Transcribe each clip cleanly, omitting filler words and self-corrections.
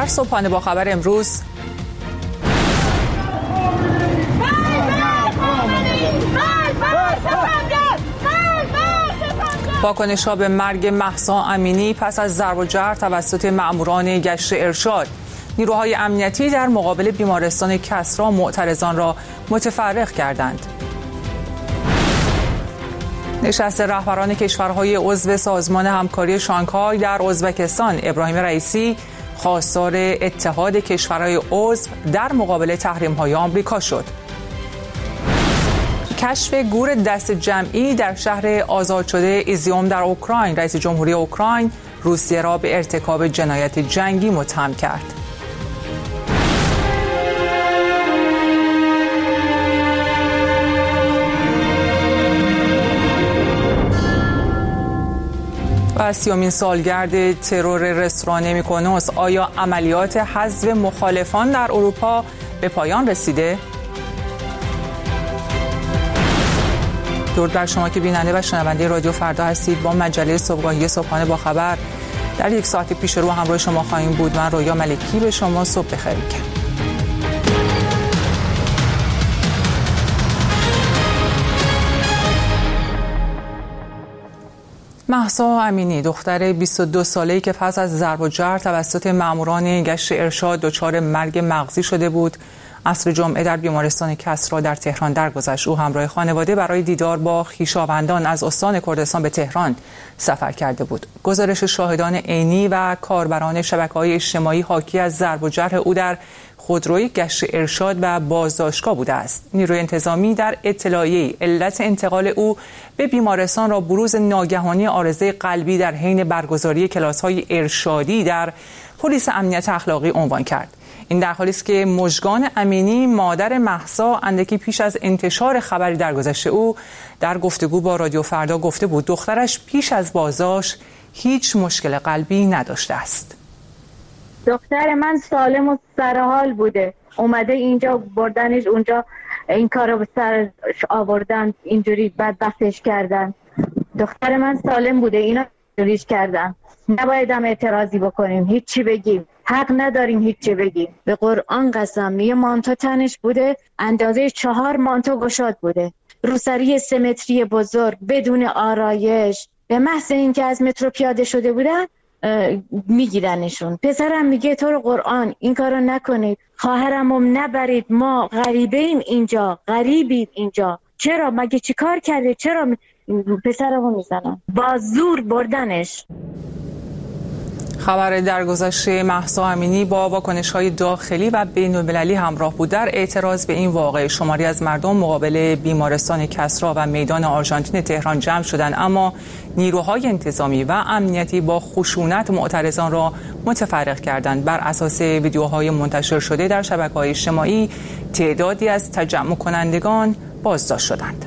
در صبحانه با خبر امروز واکنش‌ها به مرگ مهسا امینی پس از ضرب و جرح توسط مأموران گشت ارشاد. نیروهای امنیتی در مقابل بیمارستان کسری معترضان را متفرق کردند. نشست رهبران کشورهای عضو سازمان همکاری شانگهای در ازبکستان، ابراهیم رئیسی خواستار اتحاد کشورهای عضو در مقابل تحریم‌های آمریکا شد. کشف گور دست جمعی در شهر آزاد شده ایزیوم در اوکراین، رئیس جمهوری اوکراین روسیه را به ارتکاب جنایت جنگی متهم کرد. و 30مین سالگرد ترور رستوران میکونوس، آیا عملیات حذف مخالفان در اروپا به پایان رسیده؟ درود بر شما که بیننده و شنونده رادیو فردا هستید. با مجله صبحگاهی صبحانه با خبر در یک ساعت پیش رو همراه شما خواهیم بود. من رویا ملکی به شما صبح بخیر میگم. مهسا امینی، دختر 22 ساله‌ای که پس از ضرب و جرح توسط مأموران گشت ارشاد دچار مرگ مغزی شده بود، عصر جمعه در بیمارستان کسری در تهران درگذشت. او همراه خانواده برای دیدار با خویشاوندان از استان کردستان به تهران سفر کرده بود. گزارش شاهدان عینی و کاربران شبکه‌های اجتماعی حاکی از ضرب و جرح او در خودروی گشت ارشاد و بازداشتگاه بوده است. نیروی انتظامی در اطلاعیه علت انتقال او به بیمارستان را بروز ناگهانی عارضه قلبی در حین برگزاری کلاس‌های ارشادی در پلیس امنیت اخلاقی عنوان کرد. این در حالی است که مژگان امینی، مادر مهسا، اندکی پیش از انتشار خبری درگذشت او در گفتگو با رادیو فردا گفته بود دخترش پیش از بازداشت هیچ مشکل قلبی نداشته است. دختر من سالم و سرحال بوده، اومده اینجا بردنش اونجا، این کارو به سر آوردن، اینجوری بدبختش کردن. دختر من سالم بوده، اینا اینجوریش کردن. نباید هم اعتراضی بکنیم، هیچی بگیم، حق نداریم هیچی بگیم. به قرآن قسم، یه مانتو تنش بوده اندازه 4 مانتو گشاد بوده، روسری 3 متری بزرگ بدون آرایش. به محض اینکه از مترو پیاده شده بودن میگیرنشون. پسرم میگه تو رو قرآن این کارو نکنید، خواهرمو نبرید، ما غریبیم اینجا. چرا؟ مگه چی کار کرده؟ چرا پسرمو میزنن؟ با زور بردنش. خبر درگذشت مهسا امینی با واکنش‌های داخلی و بین‌المللی همراه بود. در اعتراض به این واقعه شماری از مردم مقابل بیمارستان کسری و میدان آرژانتین تهران جمع شدند، اما نیروهای انتظامی و امنیتی با خشونت معترضان را متفرق کردند. بر اساس ویدیوهای منتشر شده در شبکه‌های اجتماعی تعدادی از تجمع کنندگان بازداشت شدند.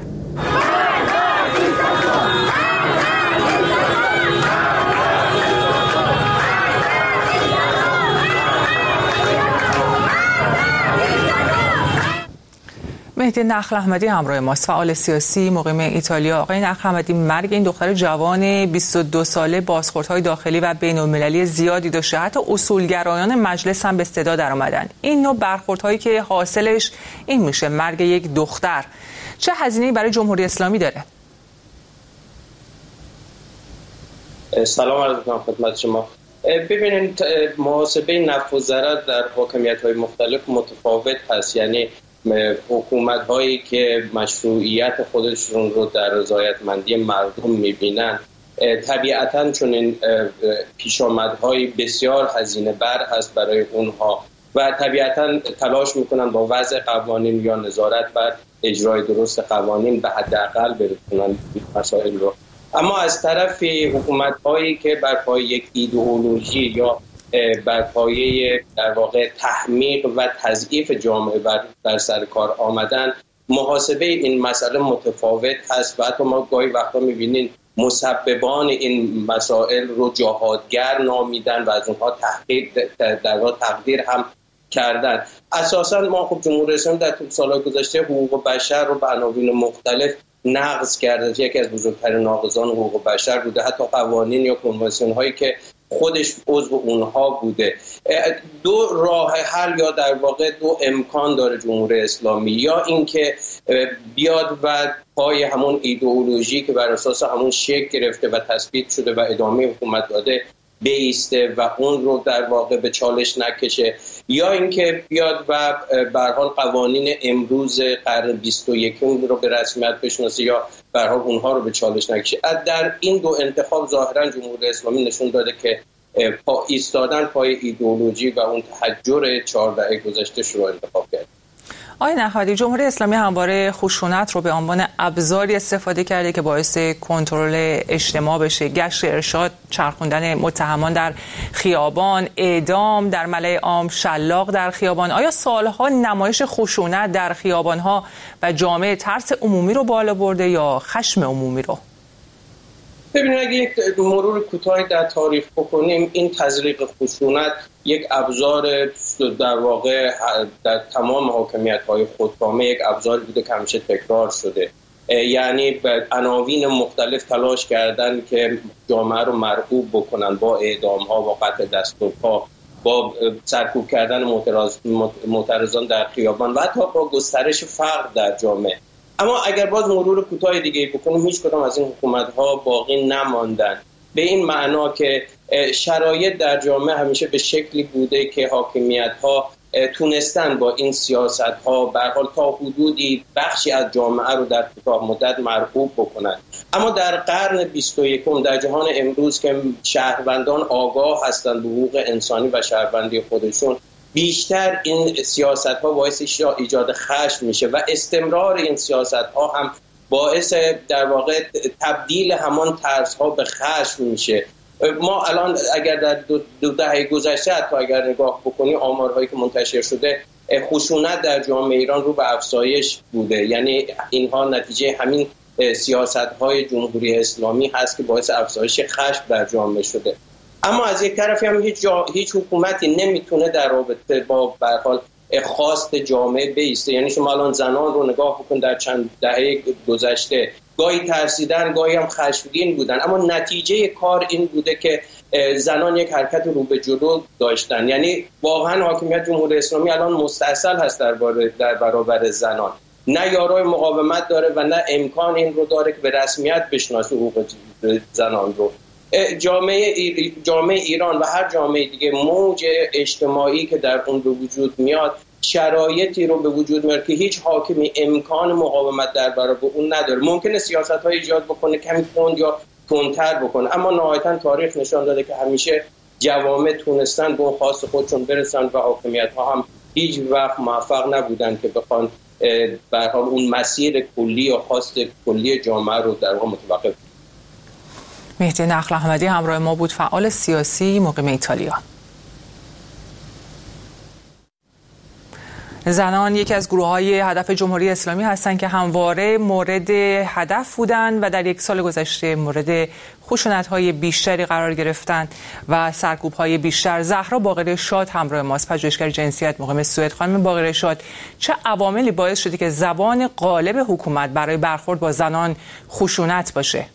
مهدی نخل احمدی همراه ماست، فعال سیاسی مقیم ایتالیا. آقای نخل احمدی، مرگ این دختر جوان 22 ساله بازخوردهای داخلی و بین‌المللی زیادی داشته. حتی اصولگرایان مجلس هم به صدا در آمدن. این نوع برخوردهایی که حاصلش این میشه مرگ یک دختر، چه هزینه‌ای برای جمهوری اسلامی داره؟ سلام عرض می‌کنم خدمت شما. ببینید، محاسبه نفع و ضرر در حاکمیت‌های مختلف متفاوت هست. یعنی حکومت‌هایی که مشروعیت خودشون رو در رضایتمندی مردم می‌بینن طبیعتاً چون این پیشامدهای بسیار هزینه بر هست برای اونها و طبیعتاً تلاش می‌کنن با وضع قوانین یا نظارت بر اجرای درست قوانین به حداقل برسونن مسائل رو. اما از طرف حکومت‌هایی که بر پایه یک ایدئولوژی یا بر پایه در واقع تحمیق و تضعیف جامعه در سر کار آمدن، محاسبه این مسئله متفاوت هست و حتی ما گاهی وقتا می‌بینیم مسببان این مسائل رو جهادگر نامیدن و از اونها تقدیر هم کردن. اساساً ما خب جمهوری اسلامی در طول سال‌های گذشته حقوق بشر رو به عناوین مختلف نقض کرده. یکی از بزرگترین ناقضان حقوق بشر بوده. حتی قوانین یا کنوانسیون هایی که خودش عضو اونها بوده. دو راه حل یا در واقع دو امکان داره جمهوری اسلامی، یا اینکه بیاد و پای همون ایدئولوژی که بر اساس همون شکل گرفته و تثبیت شده و ادامه حکومت داده بیسته و اون رو در واقع به چالش نکشه، یا اینکه بیاد و به هر حال قوانین امروز قرن 21 رو به رسمیت بشناسه یا به هر حال اونها رو به چالش نکشه. در این دو انتخاب ظاهرا جمهوری اسلامی نشون داده که ایستادن پای ایدئولوژی و اون تحجر 4 دهه گذشته رو انتخاب کرد. آقای نهادی، جمهوری اسلامی همواره خشونت رو به عنوان ابزاری استفاده کرده که باعث کنترل اجتماع بشه. گشت ارشاد، چرخوندن متهمان در خیابان، اعدام در ملأ عام، شلاق در خیابان. آیا سالها نمایش خشونت در خیابان‌ها و جامعه ترس عمومی رو بالا برده یا خشم عمومی رو؟ ببینید، اگه یک مرور کوتاهی در تاریخ بکنیم، این تزریق خشونت یک ابزار در واقع در تمام حاکمیت‌های خودکامه یک ابزار بوده که همیشه تکرار شده. یعنی به عناوین مختلف تلاش کردن که جامعه رو مرعوب بکنن با اعدام‌ها، با قطع دست و پا، با سرکوب کردن معترضان در خیابان و حتی با گسترش فقر در جامعه. اما اگر باز مرور کوتاه دیگه بکنیم، هیچ کدام از این حکومت‌ها باقی نماندن، به این معنا که شرایط در جامعه همیشه به شکلی بوده که حاکمیت‌ها تونستن با این سیاست‌ها به هر حال تا حدودی بخشی از جامعه رو در کوتاه مدت مرغوب بکنن. اما در قرن 21 در جهان امروز که شهروندان آگاه هستند به حقوق انسانی و شهروندی خودشون، بیشتر این سیاست‌ها باعث ایجاد خشم میشه و استمرار این سیاست‌ها هم باعث در واقع تبدیل همان ترس‌ها به خشم میشه. ما الان اگر در دو دهه گذشته حتی اگر نگاه بکنی، آمارهایی که منتشر شده، خشونت در جامعه ایران رو به افزایش بوده. یعنی اینها نتیجه همین سیاست‌های جمهوری اسلامی هست که باعث افزایش خشم در جامعه شده. اما از یک طرفی هم هیچ حکومتی نمیتونه در رابطه با به هر حال خواست جامعه بیسته. یعنی شما الان زنان رو نگاه بکن، در چند دهه گذشته گاهی ترسیدن، گاهی هم خشمگین بودن، اما نتیجه کار این بوده که زنان یک حرکت رو به جلو داشتن. یعنی واقعا حاکمیت جمهوری اسلامی الان مستاصل هست در برابر زنان، نه یارای مقاومت داره و نه امکان این رو داره که به رسمیت بشناسه حقوق زنان رو. جامعه ایران و هر جامعه دیگه موج اجتماعی که در اون به وجود میاد، شرایطی رو به وجود میاره که هیچ حاکمی امکان مقاومت در برابر اون نداره. ممکنه سیاست‌های ایجاد بکنه، کمی تند یا تندتر بکنه، اما نهایتاً تاریخ نشان داده که همیشه جوامع تونستن به اون خواست خودشون برسن و حاکمیت‌ها هم هیچ وقت موفق نبودن که بخوان به هر حال اون مسیر کلی یا خواست کلی جامعه رو در واقع متوقف. مهدی نخل احمدی همراه ما بود، فعال سیاسی مقیم ایتالیا. زنان یکی از گروه‌های هدف جمهوری اسلامی هستند که همواره مورد هدف بودند و در یک سال گذشته مورد خشونت‌های بیشتری قرار گرفتند و سرکوب‌های بیشتر. زهرا باقرشاد همراه ماست، پژوهشگر جنسیت مقیم سوئد. خانم باقرشاد، چه عواملی باعث شده که زبان غالب حکومت برای برخورد با زنان خشونت باشه؟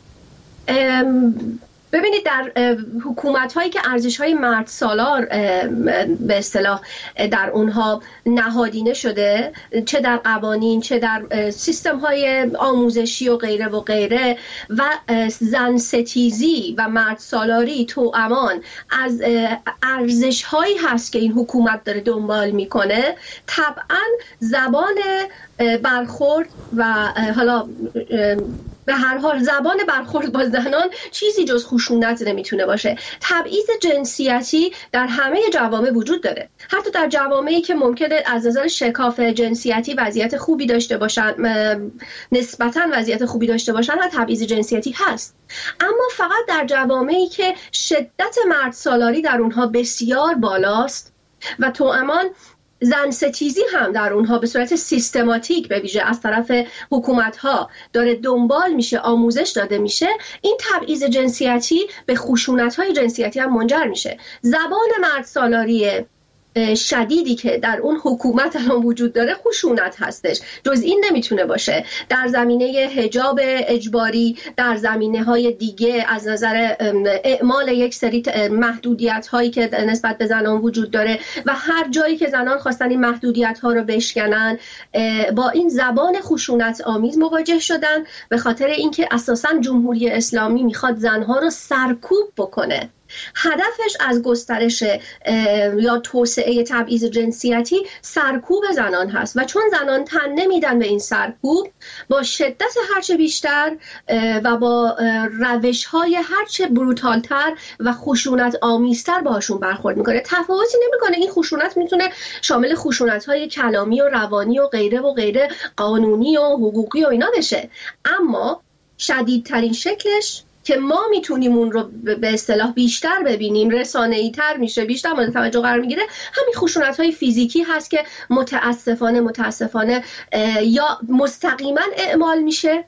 ببینید، در حکومت‌هایی که ارزش‌های مرد سالار به اصطلاح در اونها نهادینه شده، چه در قوانین چه در سیستم‌های آموزشی و غیره و غیره، و زن ستیزی و مرد سالاری توامان از ارزش‌هایی هست که این حکومت داره دنبال میکنه، طبعاً زبان برخورد و حالا به هر حال زبان برخورد با زنان چیزی جز خشونت نمیتونه باشه. تبعیض جنسیتی در همه جوامع وجود داره، حتی در جوامعی که ممکنه از نظر شکاف جنسیتی وضعیت خوبی داشته باشن، نسبتاً وضعیت خوبی داشته باشن، و تبعیض جنسیتی هست. اما فقط در جوامعی که شدت مرد سالاری در اونها بسیار بالاست و توامان زن ستیزی هم در اونها به صورت سیستماتیک به ویژه از طرف حکومت‌ها داره دنبال میشه، آموزش داده میشه، این تبعیض جنسیتی به خشونت‌های جنسیتی هم منجر میشه. زبان مرد سالاری شدیدی که در اون حکومت الان وجود داره خشونت هستش. جز این نمیتونه باشه. در زمینه حجاب اجباری، در زمینه‌های دیگه از نظر اعمال یک سری محدودیت‌هایی که نسبت به زنان وجود داره و هر جایی که زنان خواستن این محدودیت‌ها رو بشکنن با این زبان خشونت آمیز مواجه شدن، به خاطر اینکه اساساً جمهوری اسلامی میخواد زنها رو سرکوب بکنه. هدفش از گسترش یا توسعه تبعیض جنسیتی سرکوب زنان هست و چون زنان تن نمیدن به این سرکوب، با شدت هرچه بیشتر و با روش‌های هرچه بروتالتر و خشونت آمیزتر باشون برخورد میکنه. تفاوتی نمیکنه. این خشونت میتونه شامل خشونت‌های کلامی و روانی و غیره قانونی و حقوقی و اینا بشه، اما شدیدترین شکلش که ما میتونیم اون رو به اصطلاح بیشتر ببینیم، رسانه‌ای تر میشه، بیشتر مورد توجه قرار میگیره، همین خشونت‌های فیزیکی هست که متاسفانه یا مستقیما اعمال میشه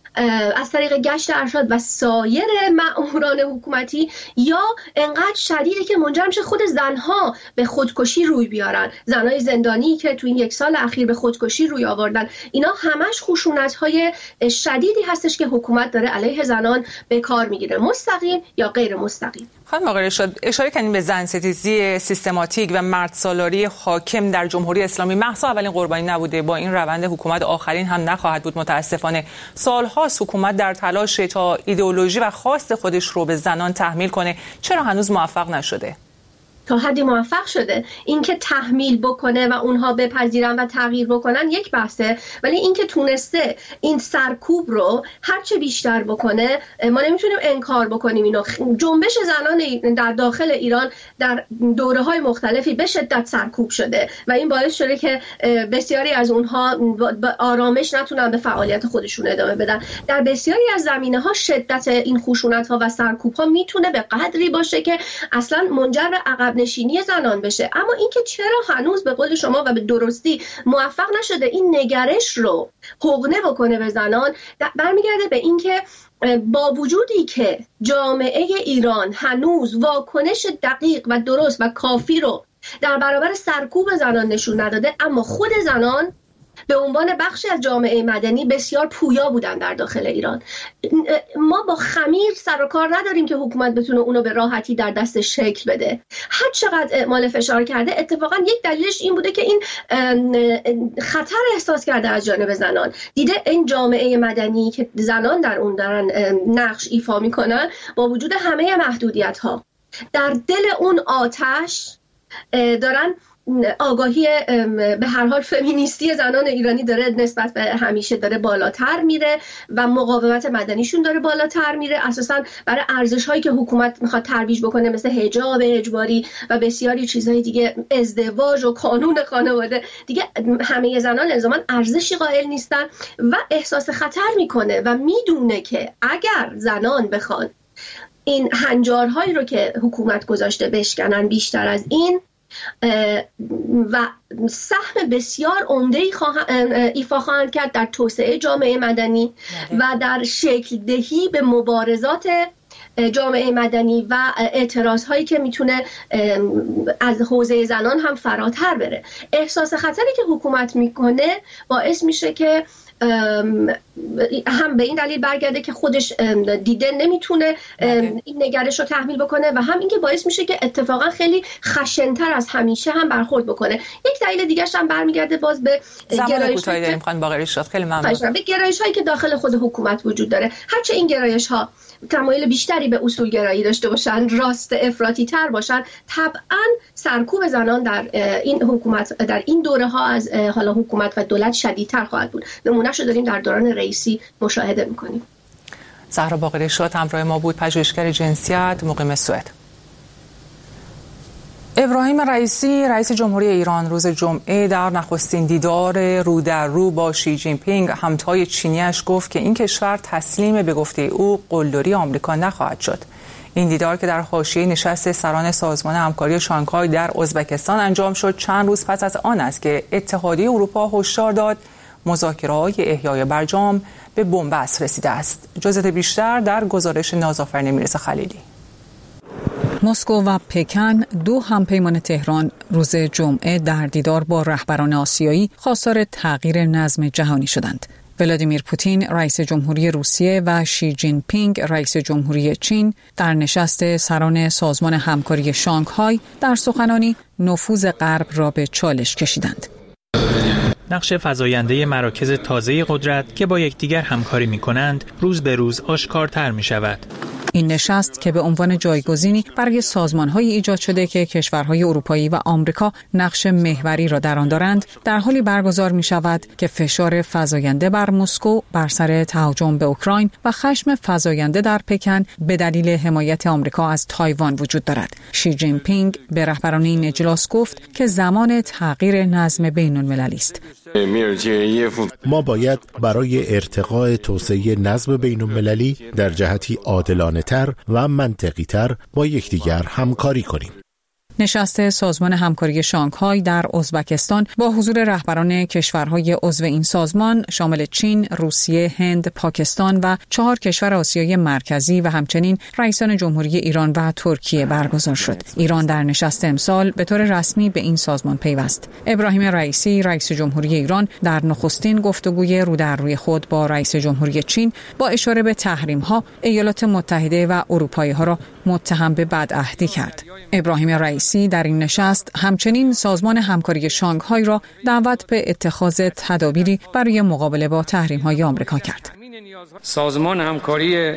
از طریق گشت ارشاد و سایر مأموران حکومتی، یا انقدر شدیده که منجر میشه خود زنها به خودکشی روی بیارن. زنای زندانی که تو این 1 سال اخیر به خودکشی روی آوردن، اینا همش خشونت‌های شدیدی هستش که حکومت داره علیه زنان به کار میگیره، مستقیم یا غیر مستقیم. خانم آقای ارشاد، اشاره کردیم به زن‌ستیزی سیستماتیک و مردسالاری حاکم در جمهوری اسلامی. مهسا اولین قربانی نبوده، با این روند حکومت آخرین هم نخواهد بود متاسفانه. سال‌هاست حکومت در تلاش تا ایدئولوژی و خواست خودش رو به زنان تحمیل کنه، چرا هنوز موفق نشده؟ تا حدی موفق شده. اینکه تحمیل بکنه و اونها بپذیرن و تغییر بکنن یک بحثه، ولی اینکه تونسته این سرکوب رو هرچه بیشتر بکنه، ما نمیتونیم انکار بکنیم اینو. جنبش زنان در داخل ایران در دوره‌های مختلفی به شدت سرکوب شده و این باعث شده که بسیاری از اونها با آرامش نتونن به فعالیت خودشون ادامه بدن. در بسیاری از زمینه‌ها شدت این خشونت‌ها و سرکوب‌ها میتونه به قدری باشه که اصلا منجر به عقب نشینی زنان بشه. اما اینکه چرا هنوز به قول شما و به درستی موفق نشده این نگرش رو حقنه بکنه به زنان، برمیگرده به اینکه با وجودی که جامعه ایران هنوز واکنش دقیق و درست و کافی رو در برابر سرکوب زنان نشون نداده، اما خود زنان به عنوان بخشی از جامعه مدنی بسیار پویا بودن در داخل ایران. ما با خمیر سر و کار نداریم که حکومت بتونه اونو به راحتی در دست شکل بده. هر چقدر اعمال فشار کرده، اتفاقا یک دلیلش این بوده که این خطر احساس کرده از جانب زنان. دیده این جامعه مدنی که زنان در اون دارن نقش ایفا میکنن، با وجود همه محدودیت ها در دل اون آتش دارن آگاهی به هر حال فمینیستی زنان ایرانی داره نسبت به همیشه داره بالاتر میره و مقاومت مدنیشون داره بالاتر میره. اساساً برای ارزش‌هایی که حکومت میخواد ترویج بکنه، مثل حجاب اجباری و بسیاری چیزهای دیگه، ازدواج و قانون خانواده، دیگه همه زنان الزاماً ارزشی قائل نیستن و احساس خطر میکنه و میدونه که اگر زنان بخوان این هنجارهایی رو که حکومت گذاشته بشکنن بیشتر از این و سهم بسیار عمده‌ای ایفا خواهند کرد در توسعه جامعه مدنی و در شکل دهی به مبارزات جامعه مدنی و اعتراض هایی که میتونه از حوزه زنان هم فراتر بره. احساس خطری که حکومت میکنه باعث میشه که هم به این دلیل برگرده که خودش دیده نمیتونه این نگرش رو تحمیل بکنه و هم اینکه باعث میشه که اتفاقا خیلی خشن‌تر از همیشه هم برخورد بکنه. یک دلیل دیگه‌ش هم برمیگرده باز به گرایش‌هایی داریم. خانم باقری ارشاد، خیلی ممنون. به گرایش‌هایی که داخل خود حکومت وجود داره. هرچه این گرایش‌ها تمایل بیشتری به اصول گرایی داشته باشن، راست افراطی تر باشن، طبعا سرکوب زنان در این حکومت در این دوره ها از حالا حکومت و دولت شدیدتر خواهد بود. نمونه‌شو داریم در دوران رئیسی مشاهده می‌کنیم. زهرا باقری ارشاد همراه ما بود، پژوهشگر جنسیت، مقیم سوئد. ابراهیم رئیسی رئیس جمهوری ایران روز جمعه در نخستین دیدار رو در رو با شی جین پینگ همتای چینیش گفت که این کشور تسلیم به گفته او قلدری آمریکا نخواهد شد. این دیدار که در حاشیه نشست سران سازمان همکاری شانگهای در ازبکستان انجام شد چند روز پس از آن است که اتحادیه اروپا هشدار داد مذاکره‌های احیای برجام به بنبست رسیده است. جزئیات بیشتر در گزارش نازآفرین میرزا خلیلی. مسکو و پکن، دو همپیمان تهران، روز جمعه در دیدار با رهبران آسیایی خواستار تغییر نظم جهانی شدند. ولادیمیر پوتین رئیس جمهوری روسیه و شی جین پینگ رئیس جمهوری چین در نشست سران سازمان همکاری شانگهای در سخنانی نفوذ غرب را به چالش کشیدند. نقش فزاینده مراکز تازه قدرت که با یکدیگر همکاری می‌کنند روز به روز آشکارتر می‌شود. این نشست که به عنوان جایگزینی برای سازمان‌های ایجاد شده که کشورهای اروپایی و آمریکا نقش محوری را در آن دارند، در حالی برگزار می‌شود که فشار فزاینده بر مسکو بر سر تهاجم به اوکراین و خشم فزاینده در پکن به دلیل حمایت آمریکا از تایوان وجود دارد. شی جین پینگ به رهبران این اجلاس گفت که زمان تغییر نظم بین‌المللی است. ما باید برای ارتقاء توسعه نظم بین‌المللی در جهتی عادلانه‌تر و منطقی‌تر با یکدیگر همکاری کنیم. نشست سازمان همکاری شانگهای در ازبکستان با حضور رهبران کشورهای عضو این سازمان شامل چین، روسیه، هند، پاکستان و 4 کشور آسیای مرکزی و همچنین رئیسان جمهوری ایران و ترکیه برگزار شد. ایران در نشست امسال به طور رسمی به این سازمان پیوست. ابراهیم رئیسی رئیس جمهوری ایران در نخستین گفتگوی رو در روی خود با رئیس جمهوری چین با اشاره به تحریم‌ها ایالات متحده و اروپایی‌ها را متهم به بدعهدی کرد. ابراهیم رئیسی در این نشست همچنین سازمان همکاری شانگهای را دعوت به اتخاذ تدابیری برای مقابله با تحریم‌های آمریکا کرد. سازمان همکاری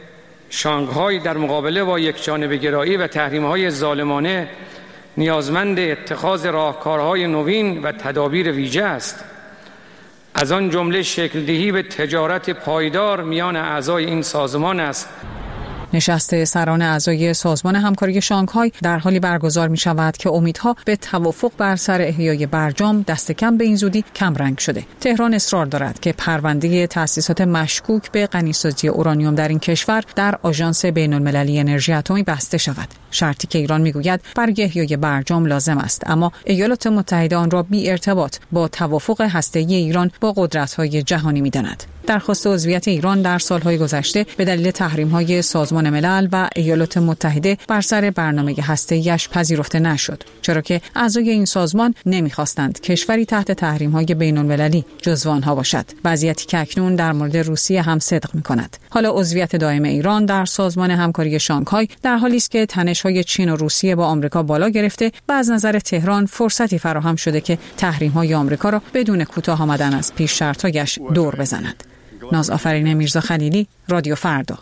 شانگهای در مقابله با یکجانبه‌گرایی و تحریم‌های ظالمانه نیازمند اتخاذ راهکارهای نوین و تدابیر ویژه است. از آن جمله شکل دهی به تجارت پایدار میان اعضای این سازمان است. نشست سران اعضای سازمان همکاری شانگهای در حالی برگزار می شود که امیدها به توافق بر سر احیای برجام دست کم به این زودی کم رنگ شده. تهران اصرار دارد که پرونده تأسیسات مشکوک به غنیسازی اورانیوم در این کشور در آژانس بین‌المللی انرژی اتمی بسته شود. شرطی که ایران میگوید برای احیای برجام لازم است، اما ایالات متحده آن را بی ارتباط با توافق هسته‌ای ایران با قدرت‌های جهانی می‌داند. درخواست عضویت ایران در سالهای گذشته به دلیل تحریم‌های سازمان ملل و ایالات متحده بر سر برنامه هسته‌ایش پذیرفته نشد، چرا که اعضای این سازمان نمی‌خواستند کشوری تحت تحریم‌های بین‌المللی جزو آنها باشد. وضعیتی که اکنون در مورد روسیه هم صدق می‌کند. حالا عضویت دائم ایران در سازمان همکاری شانگهای در حالی است که تنش‌های چین و روسیه با آمریکا بالا گرفته و از نظر تهران فرصتی فراهم شده که تحریم‌های آمریکا را بدون کوتاه آمدن از پیش شرط‌هایش دور بزند. نازآفرین میرزا خلیلی، رادیو فردا.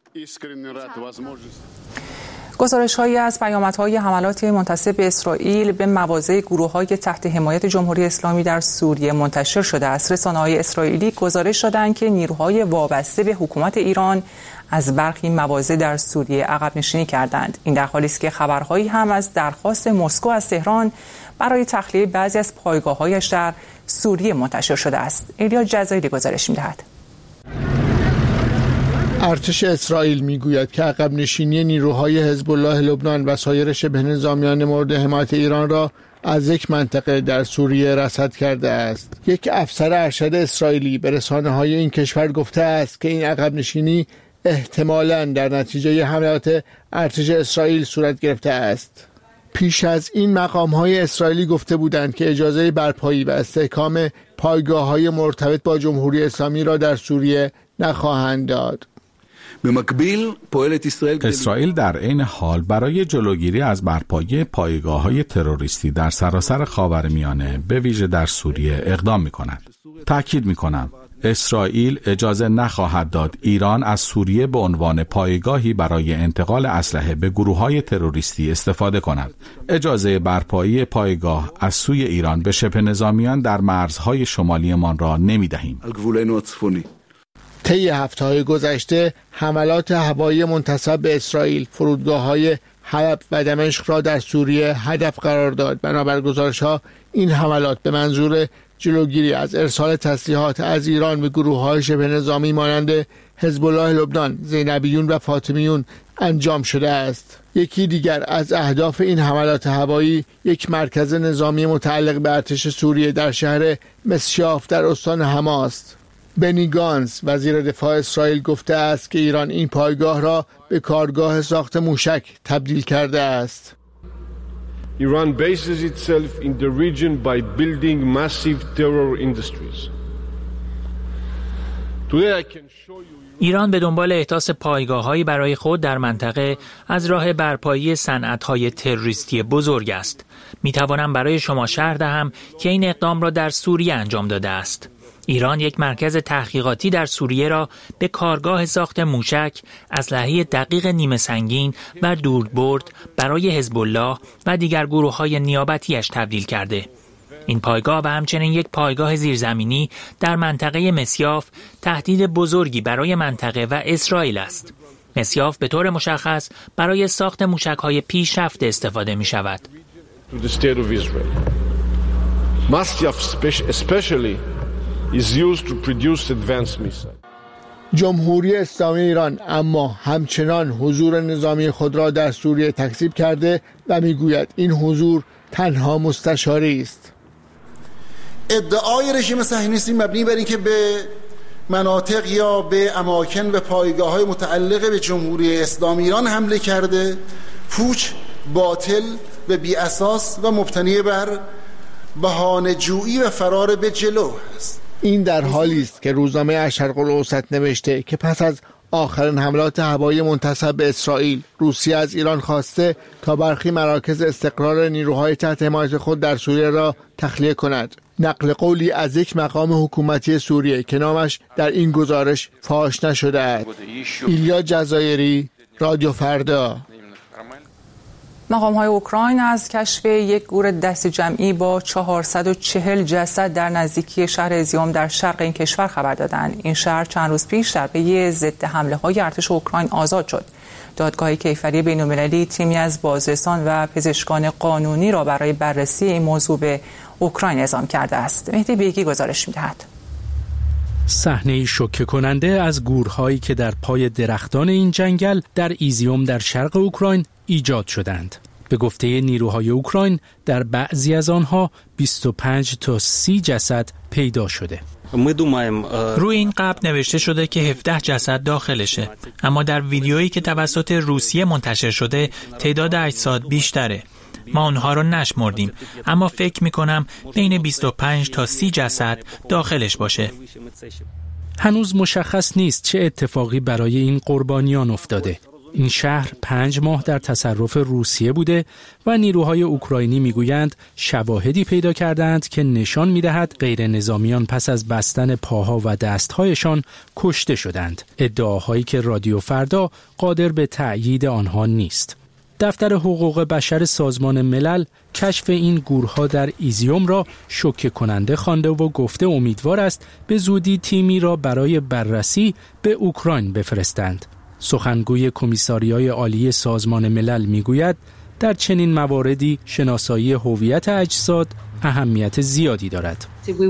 گزارش‌هایی از پیامدهای حملات منتسب به اسرائیل به مواضع گروه‌های تحت حمایت جمهوری اسلامی در سوریه منتشر شده است. رسانه‌های اسرائیلی گزارش دادند که نیروهای وابسته به حکومت ایران از برخی مواضع در سوریه عقب نشینی کردند. این در حالی است که خبرهایی هم از درخواست مسکو از تهران برای تخلیه بعضی از پایگاه‌هایش در سوریه منتشر شده است. ایلیا جزایری گزارش می‌دهد. ارتش اسرائیل میگوید که عقب نشینی نیروهای حزب الله لبنان و سایر شبه نظامیان مورد حمایت ایران را از یک منطقه در سوریه رصد کرده است. یک افسر ارشد اسرائیلی به رسانه‌های این کشور گفته است که این عقب نشینی احتمالاً در نتیجه حملات ارتش اسرائیل صورت گرفته است. پیش از این مقام‌های اسرائیلی گفته بودند که اجازه برپایی و استحکام پایگاه‌های مرتبط با جمهوری اسلامی را در سوریه نخواهند داد. اسرائیل در عین حال برای جلوگیری از برپایی پایگاه‌های تروریستی در سراسر خاورمیانه به ویژه در سوریه اقدام می‌کند. تأکید می‌کنم اسرائیل اجازه نخواهد داد ایران از سوریه به عنوان پایگاهی برای انتقال اسلحه به گروه‌های تروریستی استفاده کند. اجازه برپایی پایگاه از سوی ایران به شبه نظامیان در مرزهای شمالیمان را نمی‌دهیم. طی هفته‌های گذشته حملات هوایی منتسب به اسرائیل فرودگاه‌های حلب و دمشق را در سوریه هدف قرار داد. بنابر گزارش‌ها این حملات به منظور جلوگیری از ارسال تسلیحات از ایران به گروه‌های شبه نظامی مانند حزب الله لبنان، زینبیون و فاطمیون انجام شده است. یکی دیگر از اهداف این حملات هوایی یک مرکز نظامی متعلق به ارتش سوریه در شهر مسشاف در استان حما است. بنی گانز وزیر دفاع اسرائیل گفته است که ایران این پایگاه را به کارگاه ساخت موشک تبدیل کرده است. Iran bases itself in the region by building massive terror industries. Today I can show you ایران به دنبال احداث پایگاه‌هایی برای خود در منطقه از راه برپایی صنعت‌های تروریستی بزرگ است. می‌توانم برای شما شرح دهم که این اقدام را در سوریه انجام داده است. ایران یک مرکز تحقیقاتی در سوریه را به کارگاه ساخت موشک، اسلحه دقیق نیمه سنگین و دوربرد برای حزب الله و دیگر گروه‌های نیابتی‌اش تبدیل کرده. این پایگاه و همچنین یک پایگاه زیرزمینی در منطقه مسیاف تهدید بزرگی برای منطقه و اسرائیل است. مسیاف به طور مشخص برای ساخت موشک‌های پیشرفته استفاده می‌شود. جمهوری اسلامی ایران اما همچنان حضور نظامی خود را در سوریه تکذیب کرده و میگوید این حضور تنها مستشاری است. ادعای رژیم صهیونیستی مبنی بر اینکه به مناطق یا به اماکن و پایگاه‌های متعلق به جمهوری اسلامی ایران حمله کرده، پوچ، باطل و بی اساس و مبتنی بر بهانه‌جویی و فرار به جلو است. این در حالی است که روزنامه الشرق الاوسط نوشته که پس از آخرین حملات هوایی منتسب به اسرائیل، روسیه از ایران خواسته تا برخی مراکز استقرار نیروهای تحت حمایت خود در سوریه را تخلیه کند. نقل قولی از یک مقام حکومتی سوریه که نامش در این گزارش فاش نشده است. ایلیا جزایری، رادیو فردا. مقام‌های اوکراین از کشف یک گور دست جمعی با 440 جسد در نزدیکی شهر ازیوم در شرق این کشور خبر دادند. این شهر چند روز پیش در پی ضد حمله‌های ارتش اوکراین آزاد شد. دادگاه کیفری بین‌المللی تیمی از بازرسان و پزشکان قانونی را برای بررسی این موضوع به اوکراین اعزام کرده است. مهدی بیگی گزارش می‌دهد. صحنه‌ای شوکه کننده از گورهایی که در پای درختان این جنگل در ایزیوم در شرق اوکراین ایجاد شدند. به گفته نیروهای اوکراین در بعضی از آنها 25 تا 30 جسد پیدا شده. روی این قبر نوشته شده که 17 جسد داخلشه، اما در ویدیویی که توسط روسیه منتشر شده تعداد اجساد بیشتره. ما اونها رو نشمردیم، اما فکر میکنم بین 25 تا 30 جسد داخلش باشه. هنوز مشخص نیست چه اتفاقی برای این قربانیان افتاده. این شهر 5 ماه در تصرف روسیه بوده و نیروهای اوکراینی میگویند شواهدی پیدا کردند که نشان میدهد غیر نظامیان پس از بستن پاها و دستهایشان کشته شدند. ادعاهایی که رادیو فردا قادر به تأیید آنها نیست. دفتر حقوق بشر سازمان ملل کشف این گورها در ایزیوم را شوکه کننده خوانده و گفته امیدوار است به زودی تیمی را برای بررسی به اوکراین بفرستند. سخنگوی کمیساریای عالی سازمان ملل میگوید در چنین مواردی شناسایی هویت اجساد اهمیت زیادی دارد.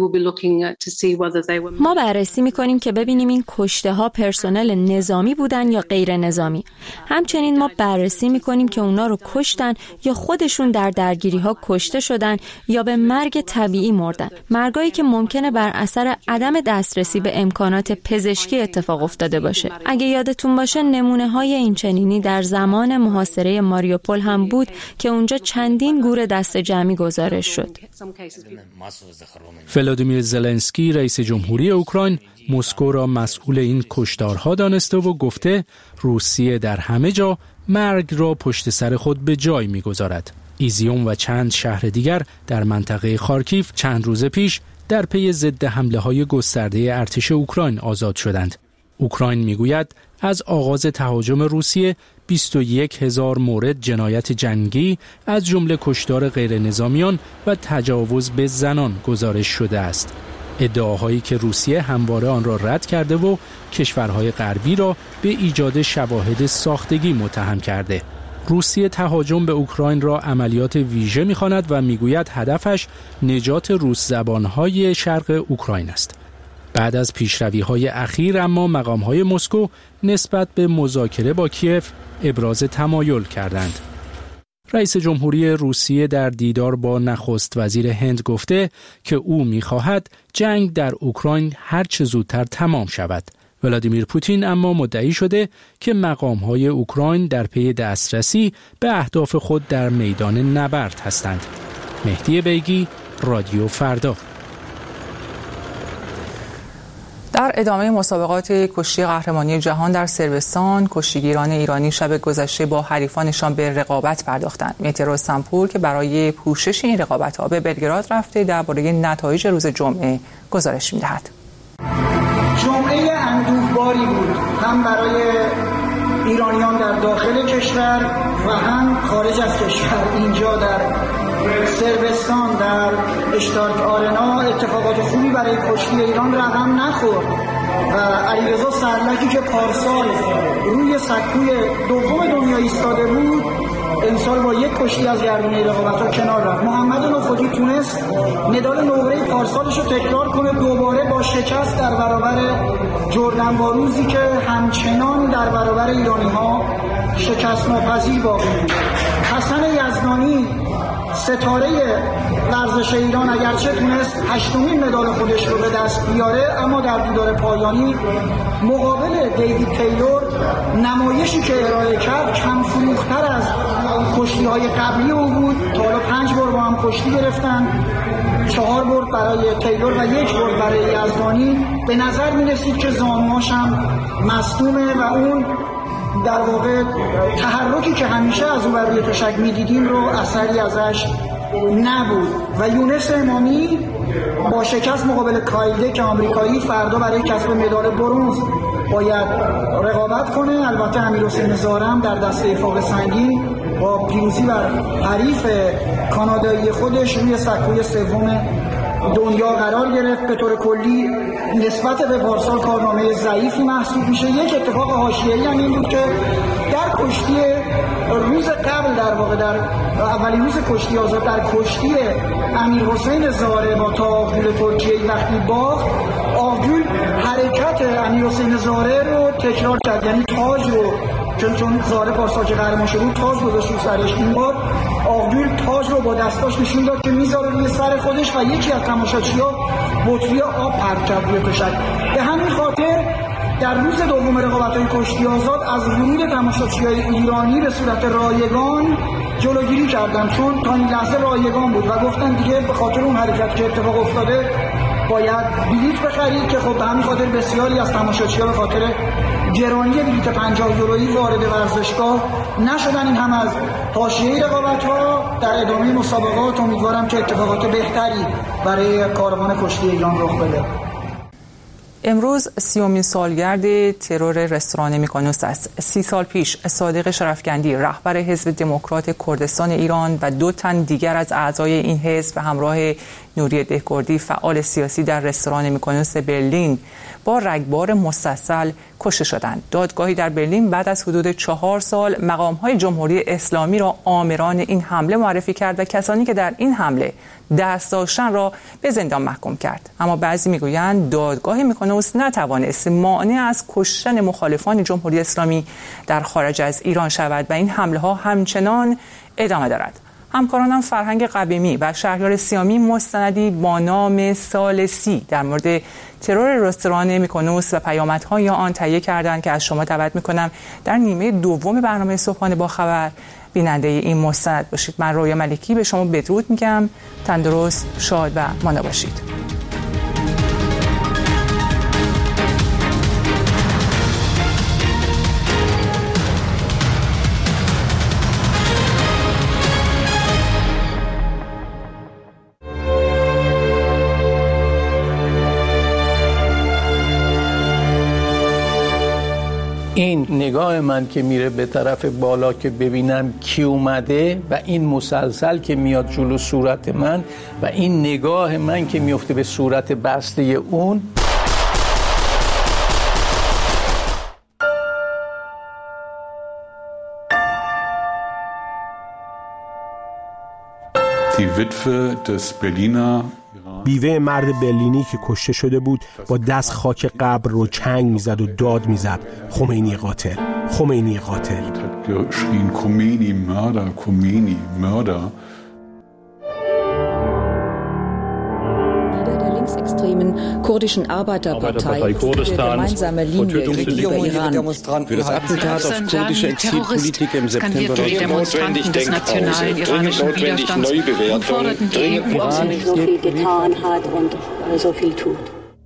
ما بررسی می‌کنیم که ببینیم این کشته‌ها پرسنل نظامی بودن یا غیر نظامی. همچنین ما بررسی می‌کنیم که اونا رو کشتن یا خودشون در درگیری‌ها کشته شدن یا به مرگ طبیعی مردن. مرگایی که ممکنه بر اثر عدم دسترسی به امکانات پزشکی اتفاق افتاده باشه. اگه یادتون باشه نمونه‌های این چنینی در زمان محاصره ماریوپول هم بود که اونجا چندین گور دست جمعی گزارش شد. ولادیمیر زلنسکی رئیس جمهوری اوکراین مسکو را مسئول این کشتارها دانسته و گفته روسیه در همه جا مرگ را پشت سر خود به جای می‌گذارد. ایزیوم و چند شهر دیگر در منطقه خارکیف چند روز پیش در پی ضد حمله‌های گسترده ارتش اوکراین آزاد شدند. اوکراین میگوید از آغاز تهاجم روسیه 21,000 مورد جنایت جنگی از جمله کشتار غیر نظامیان و تجاوز به زنان گزارش شده است. ادعاهایی که روسیه همواره آن را رد کرده و کشورهای غربی را به ایجاد شواهد ساختگی متهم کرده. روسیه تهاجم به اوکراین را عملیات ویژه می‌خواند و میگوید هدفش نجات روس زبانهای شرق اوکراین است. بعد از پیشروی‌های اخیر اما مقام‌های مسکو نسبت به مذاکره با کیف ابراز تمایل کردند. رئیس جمهوری روسیه در دیدار با نخست وزیر هند گفته که او می‌خواهد جنگ در اوکراین هر چه زودتر تمام شود. ولادیمیر پوتین اما مدعی شده که مقام‌های اوکراین در پی دسترسی به اهداف خود در میدان نبرد هستند. مهدی بیگی، رادیو فردا. در ادامه مسابقات کشتی قهرمانی جهان در صربستان، کشتیگیران ایرانی شب گذشته با حریفانشان به رقابت پرداختند. مهدی رستمپور که برای پوشش این رقابت‌ها به بلگراد رفته درباره نتایج روز جمعه گزارش می‌دهد. جمعه اندوهباری بود، هم برای ایرانیان در داخل کشور و هم خارج از کشور. اینجا در صربستان در اشتارک آرنا اتفاقات خوبی برای کشتی ایران رقم نخورد و علیرضا سرلکی که پارسال روی سکوی دوم دنیا ایستاده بود امسال با یک کشتی از گردونه رقابت‌ها کنار رفت. محمد نخودی تونست مدال نقره پارسالش رو تکرار کنه، دوباره با شکست در برابر جردن باروزی که همچنان در برابر ایرانی‌ها شکست ناپذیر باقی بود. حسن یزدانی ستاره ورزش ایران اگرچه تونست 8مین مدال خودش رو به دست بیاره، اما در دیدار پایانی مقابل دیوید تیلور نمایشی که ارائه کرد کم فروختر از کشتی‌های قبلی او بود. تا حالا 5 بار با هم کشتی گرفتن، 4 برد برای تیلور و 1 برد برای یزدانی. به نظر می‌رسید که زانوهاش هم مصدومه و اون در واقع تحرکی که همیشه از او بر روی تشک می‌دیدیم رو اثری ازش نبود. و یونس امامی با شکست مقابل کایلده که آمریکایی فردا برای کسب مدال برنز باید رقابت کنه. البته امیرحسین زارم در دسته فوق سنگین با پیروزی بر حریف کانادایی خودش روی سکوی سوم دنیا قرار گرفت. به طور کلی نسبت به پارسال کارنامه ضعیفی محسوب میشه. یک اتفاق حاشیه‌ای هم این بود که در کشتی روز قبل، در واقع در اولین روز کشتی آزاد، در کشتی امیرحسین زاره با تاغول ترکیه وقتی باخت، آگول حرکت امیرحسین زاره رو تکرار کرد، یعنی تاج رو چون زاره پارسال که قهرمان شده بود تاج گذاشت رو سرش، این بار آگول تاج رو با دستاش نشون داد که میذاره روی سر خودش و یکی از تماشاچی‌ها بطری آب پرت کرد روی تشک. به همین خاطر در روز دوم رقابت‌های کشتی آزاد از ورود تماشاچی‌های ایرانی به صورت رایگان جلوگیری کردن، چون تا این لحظه رایگان بود و گفتن دیگه به خاطر اون حرکت که اتفاق افتاده باید بلیط بخرید، که خب به همین خاطر بسیاری از تماشاچی‌ها به خاطر گرانی بلیط 50 یورویی وارد ورزشگاه نشدن. این هم از حاشیه رقابت‌ها. در ادامه مسابقات امیدوارم که اتفاقات بهتری برای کاروان کشتی ایران رخ بده. امروز 30مین سالگرد ترور رستوران میکونوس است. 30 سال پیش صادق شرفکندی رهبر حزب دموکرات کردستان ایران و 2 تن دیگر از اعضای این حزب به همراه نوری دهکردی فعال سیاسی در رستوران میکونوس برلین با رگبار مسلسل کشته شدند. دادگاهی در برلین بعد از حدود 4 سال مقام‌های جمهوری اسلامی را آمران این حمله معرفی کرد و کسانی که در این حمله دست داشتن را به زندان محکوم کرد. اما بعضی میگویند دادگاه میکونوس نتوانست مانع از کشتن مخالفان جمهوری اسلامی در خارج از ایران شود و این حمله ها همچنان ادامه دارد. همکارانم فرهنگ قبیمی و شهریار سیامی مستندی با نام سال 30 در مورد ترور رستوران میکونوس و پیامدهای آن تهیه کردند که از شما دعوت میکنم در نیمه دوم برنامه صبحانه با خبر بیننده این مستند باشید. من رویا ملکی به شما بدرود میگم. تندرست، شاد و مانده باشید. این نگاه من که میره به طرف بالا که ببینم کی اومده و این مسلسل که میاد جلو صورت من و این نگاه من که میفته به صورت بسته اون. بیوه مرد برلینی که کشته شده بود با دست خاک قبر رو چنگ میزد و داد میزد: خمینی قاتل. خمینی قاتل. Khomeini mörder, Khomeini mörder. Der linksextremen kurdischen Arbeiterpartei für gemeinsame Linie gegenüber Iran. Für das Attentat auf kurdische Exilpolitiker im September notwendig des nationalen iranischen Widerstands und forderten die EU aus so viel getan hat und so viel tut.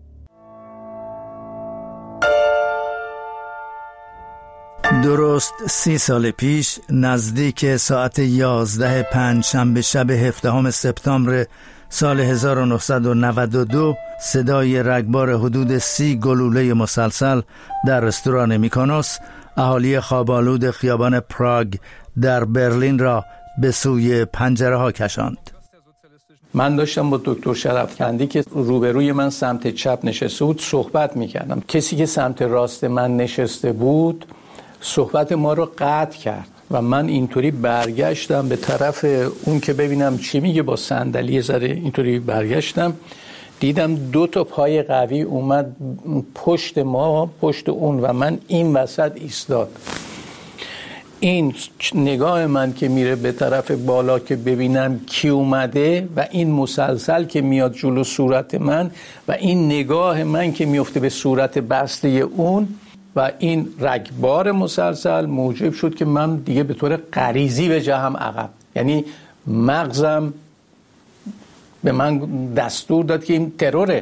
درست 30 سال پیش نزدیک ساعت 11 پنجشنبه شب 17 سپتامبر سال 1992 صدای رگبار حدود 30 گلوله مسلسل در رستوران میکونوس اهالی خواب‌آلود خیابان پراگ در برلین را به سوی پنجره ها کشاند. من داشتم با دکتر شرفکندی که روبروی من سمت چپ نشسته بود صحبت میکردم. کسی که سمت راست من نشسته بود صحبت ما رو قطع کرد و من اینطوری برگشتم به طرف اون که ببینم چی میگه، با صندلی زده اینطوری برگشتم، دیدم 2 تا پای قوی اومد پشت ما، پشت اون، و من این وسط ایستاد. این نگاه من که میره به طرف بالا که ببینم کی اومده و این مسلسل که میاد جلو صورت من و این نگاه من که میفته به صورت بسته اون و این رگبار مسلسل موجب شد که من دیگه به طور غریزی بجهم عقب. یعنی مغزم به من دستور داد که این تروره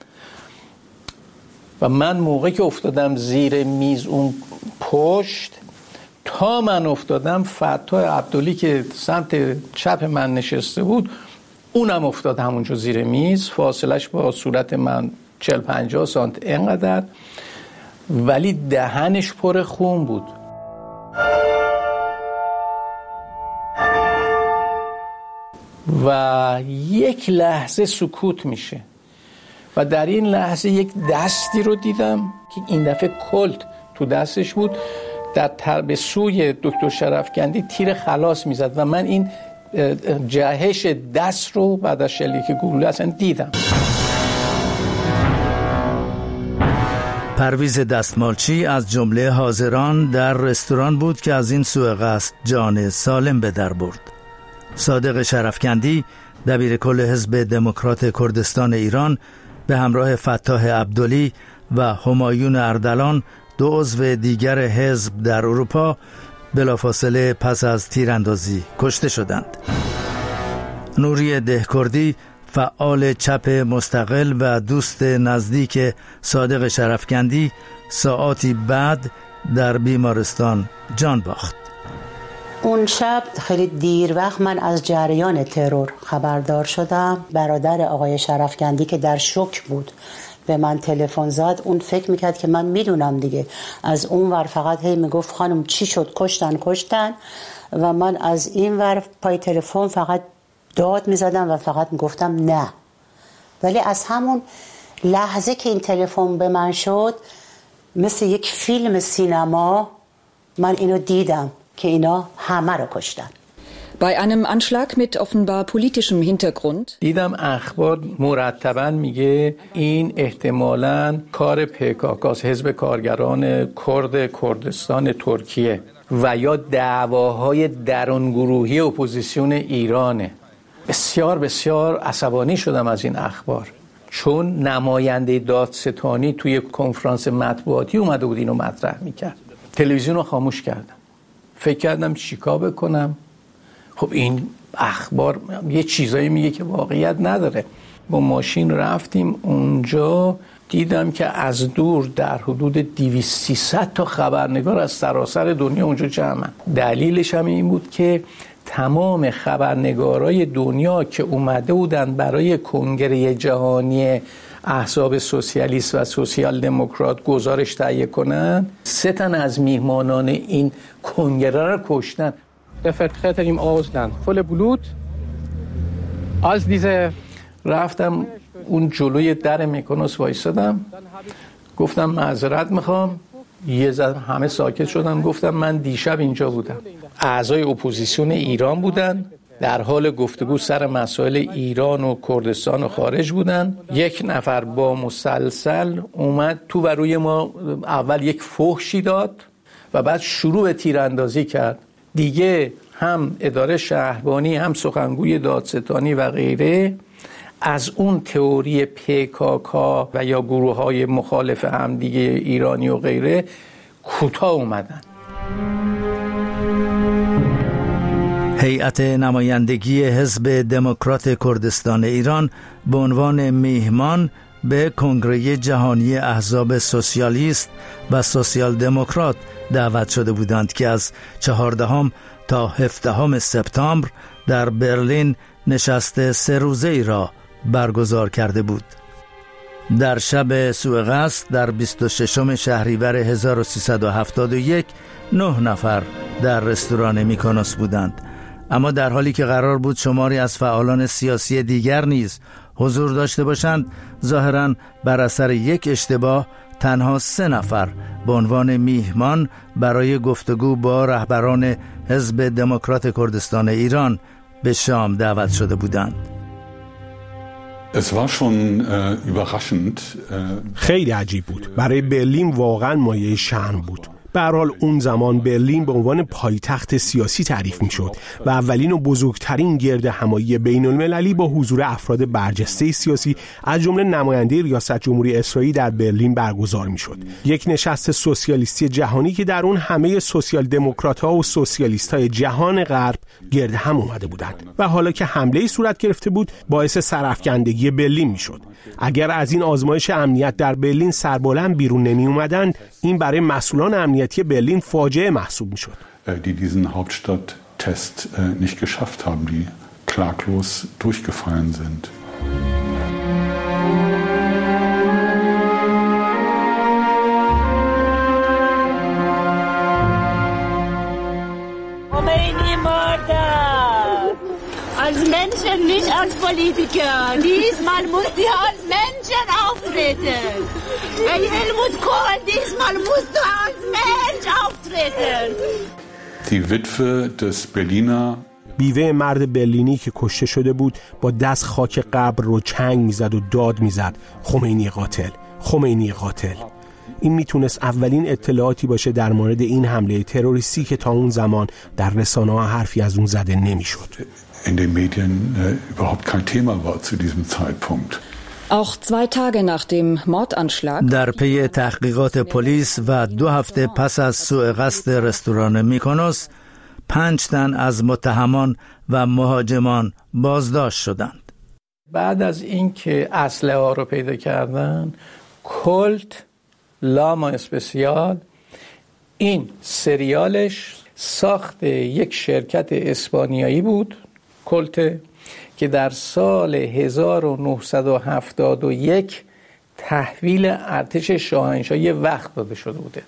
و من موقعی که افتادم زیر میز اون پشت، تا من افتادم فتاح عبدلی که سمت چپ من نشسته بود اونم افتاد همونجا زیر میز، فاصلش با صورت من 40-50 سانت اینقدر، ولی دهنش پر خون بود. و یک لحظه سکوت میشه و در این لحظه یک دستی رو دیدم که این دفعه کلت تو دستش بود، به سوی دکتر شرفکندی تیر خلاص میزد و من این جهش دست رو بعد از شلیک گلوله اصلا دیدم. پرویز دستمالچی از جمله حاضران در رستوران بود که از این سوء قصد جان سالم به در برد. صادق شرفکندی دبیر کل حزب دموکرات کردستان ایران به همراه فتاح عبدلی و همایون اردلان 2 عضو دیگر حزب در اروپا بلافاصله پس از تیراندازی کشته شدند. نوری دهکردی فعال چپ مستقل و دوست نزدیک صادق شرفکندی ساعاتی بعد در بیمارستان جان باخت. اون شب خیلی دیر وقت من از جریان ترور خبردار شدم. برادر آقای شرفکندی که در شوک بود به من تلفن زد. اون فکر میکرد که من میدونم دیگه. از اون ور فقط هی میگفت خانم چی شد، کشتن و من از این ور پای تلفن فقط داد میزدم و فقط میگفتم نه. ولی از همون لحظه که این تلفن به من شد مثل یک فیلم سینما من اینو دیدم که اینا همه رو کشتن. Bei einem Anschlag mit offenbar politischem Hintergrund. دیدم اخبار مرتباً میگه این احتمالاً کار PKK حزب کارگران کرد کردستان ترکیه و یا دعواهای درونگروهی اپوزیسیون ایرانه. بسیار بسیار عصبانی شدم از این اخبار، چون نماینده دادستانی توی کنفرانس مطبوعاتی اومده بود اینو مطرح میکرد. تلویزیون رو خاموش کردم، فکر کردم چیکار بکنم. خب این اخبار یه چیزایی میگه که واقعیت نداره. با ماشین رفتیم اونجا، دیدم که از دور در حدود 200-300 تا خبرنگار از سراسر دنیا اونجا جمعن. دلیلش هم این بود که تمام خبرنگارای دنیا که اومده بودن برای کنگره جهانی احزاب سوسیالیست و سوسیال دموکرات گزارش تهیه کنن، 3 تن از میهمانان این کنگره رو کشتن. Vertreter Ausland volle Blut als diese. رفتم اون جلوی در میکونوس وایسادم، گفتم معذرت میخوام. یه ذره همه ساکت شدن. گفتم من دیشب اینجا بودم. اعضای اپوزیسیون ایران بودن، در حال گفتگو سر مسائل ایران و کردستان و خارج بودن. 1 نفر با مسلسل اومد تو و روی ما اول یک فحشی داد و بعد شروع به تیراندازی کرد. دیگه هم اداره شهربانی، هم سخنگوی دادستانی و غیره از اون تئوری PKK و یا گروه‌های مخالف هم دیگه ایرانی و غیره کوتاه اومدن. هیئت نمایندگی حزب دموکرات کردستان ایران به عنوان میهمان به کنگره جهانی احزاب سوسیالیست و سوسیال دموکرات دعوت شده بودند که از 14 تا 17 سپتامبر در برلین نشست 3 روزه‌ای را برگزار کرده بود. در شب سوء قصد در 26 شهریور 1371 9 نفر در رستوران میکونوس بودند، اما در حالی که قرار بود شماری از فعالان سیاسی دیگر نیز حضور داشته باشند، ظاهراً بر اثر یک اشتباه تنها 3 نفر به عنوان میهمان برای گفتگو با رهبران حزب دموکرات کردستان ایران به شام دعوت شده بودند. خیلی عجیب بود. برای برلین واقعا مایه شرم بود. به هر حال اون زمان برلین به عنوان پایتخت سیاسی تعریف میشد و اولین و بزرگترین گرد همایی بین المللی با حضور افراد برجسته سیاسی از جمله نماینده ریاست جمهوری اسرائیل در برلین برگزار میشد. یک نشست سوسیالیستی جهانی که در اون همه سوسیال دموکرات‌ها و سوسیالیست‌های جهان غرب گرد هم اومده بودند و حالا که حمله‌ای صورت گرفته بود باعث سرافکندگی برلین میشد. اگر از این آزمایش امنیت در برلین سربلند بیرون نمی اومدند، این برای مسئولان امنیتی برلین فاجعه محسوب میشد. Die diesen Hauptstadttest nicht geschafft haben, die klaglos durchgefallen sind. Als Menschen, nicht als Politiker. Diesmal muss sie als Menschen auftreten. Hey Helmut Kohl, diesmal musst du als Mensch auftreten. Die Witwe des Berliner بیوه مرد برلینی که کشته شده بود با دست خاک قبر رو چنگ میزد و داد میزد: خمینی قاتل، خمینی قاتل. این میتونست اولین اطلاعاتی باشه در مورد این حمله تروریستی که تا اون زمان در رسانه‌ها حرفی از اون زده نمیشد. in den Medien überhaupt kein Thema war zu diesem Zeitpunkt. Auch 2 Tage nach dem Mordanschlag در پی تحقیقات پلیس و 2 هفته پس از سوء قصد رستوران میکونوس 5 تن از متهمان و مهاجمان بازداشت شدند. بعد از اینکه اسلحه ها رو پیدا کردن، کلت لاما اسپسیال، این سریالش ساخت یک شرکت اسپانیایی بود، کلت، که در سال 1971 تحویل ارتش شاهنشاهی وقت داده شده بوده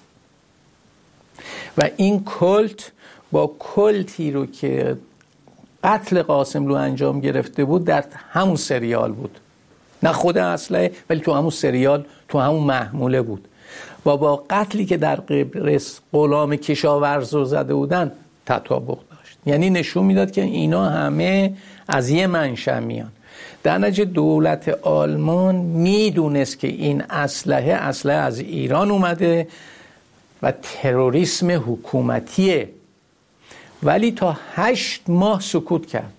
و این کلت با کلتی رو که قتل قاسملو انجام گرفته بود در همون سریال بود، نه خود اسلحه ولی تو همون سریال، تو همون محموله بود و با قتلی که در قبرس غلام کشاورز رو زده بودن تطابق داشت. یعنی نشون میداد که اینا همه از یه منشأ میان. در نتیجه دولت آلمان میدونست که این اسلحه از ایران اومده و تروریسم حکومتیه، ولی تا 8 ماه سکوت کرد.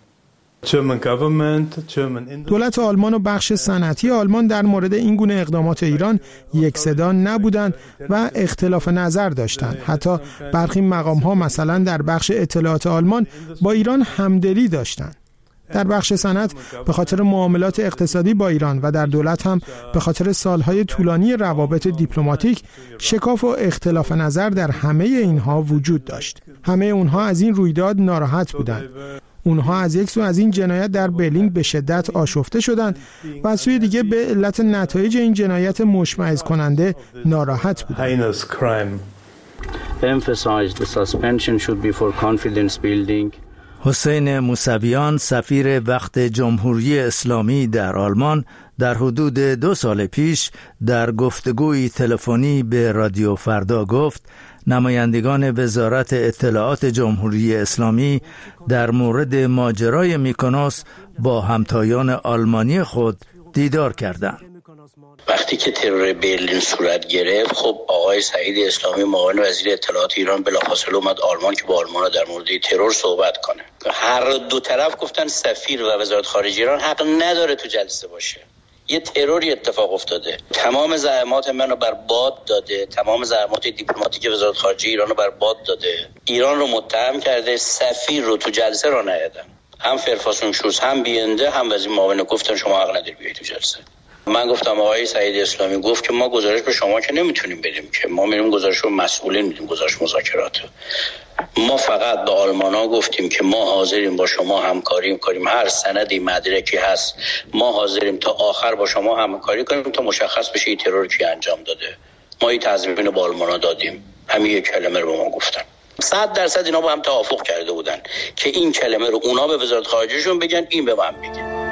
دولت آلمان و بخش صنعتی آلمان در مورد این گونه اقدامات ایران یک صدا نبودند و اختلاف نظر داشتند. حتی برخی مقام‌ها مثلا در بخش اطلاعات آلمان با ایران همدلی داشتند. در بخش صنعت به خاطر معاملات اقتصادی با ایران و در دولت هم به خاطر سالهای طولانی روابط دیپلماتیک شکاف و اختلاف نظر در همه اینها وجود داشت. همه اونها از این رویداد ناراحت بودند. اونها از یک سو از این جنایت در برلین به شدت آشفته شدند و از سوی دیگه به علت نتایج این جنایت مشمئز کننده ناراحت بودند. حسین موسویان، سفیر وقت جمهوری اسلامی در آلمان، در حدود 2 سال پیش در گفتگوی تلفنی به رادیو فردا گفت نمایندگان وزارت اطلاعات جمهوری اسلامی در مورد ماجرای میکونوس با همتایان آلمانی خود دیدار کردند. وقتی که ترور برلین صورت گرفت، خب آقای سعید اسلامی معاون وزیر اطلاعات ایران بلافاصله اومد آلمان که با آلمان در مورد ترور صحبت کنه. هر دو طرف گفتن سفیر و وزارت خارجه ایران حق نداره تو جلسه باشه. یه تروری اتفاق افتاده، تمام زحمات منو بر باد داده، تمام زحمات دیپلماتیک وزارت خارجه ایران رو بر باد داده، ایران رو متهم کرده، سفیر رو تو جلسه را نیادن. هم فرفاسون شوز، هم بینده، هم وزیر معاون گفتن شما حق نداری بیاید تو جلسه. من گفتم آقای سعید اسلامی گفت که ما گزارش به شما که نمیتونیم بدیم، که ما میریم گزارش رو مسئولین میدیم، گزارش مذاکرات. ما فقط به آلمانا گفتیم که ما حاضریم با شما همکاری کنیم، هر سندی مدرکی هست ما حاضریم تا آخر با شما همکاری کنیم تا مشخص بشه این ترور کی انجام داده. ما این تضمین رو به آلمانا دادیم، همین یک کلمه رو به ما گفتن. 100% اینا با هم توافق کرده بودن که این کلمه رو اونا به وزارت خارجهشون بگن، این به من بگه.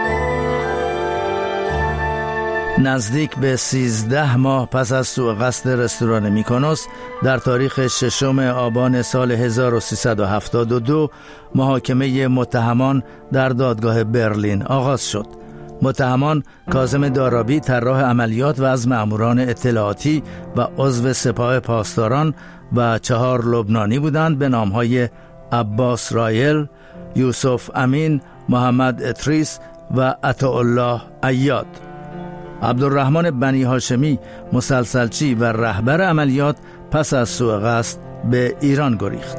نزدیک به 13 ماه پس از سوء قصد رستوران میکونوس در تاریخ 6 آبان سال 1372 محاکمه متهمان در دادگاه برلین آغاز شد. متهمان کاظم دارابی طراح عملیات و از مأموران اطلاعاتی و عضو سپاه پاسداران و 4 لبنانی بودند به نامهای عباس رایل، یوسف امین، محمد اتریس و عطاالله عیاد. عبدالرحمن بنی هاشمی مسلسلچی و رهبر عملیات پس از سوء قصد به ایران گریخت.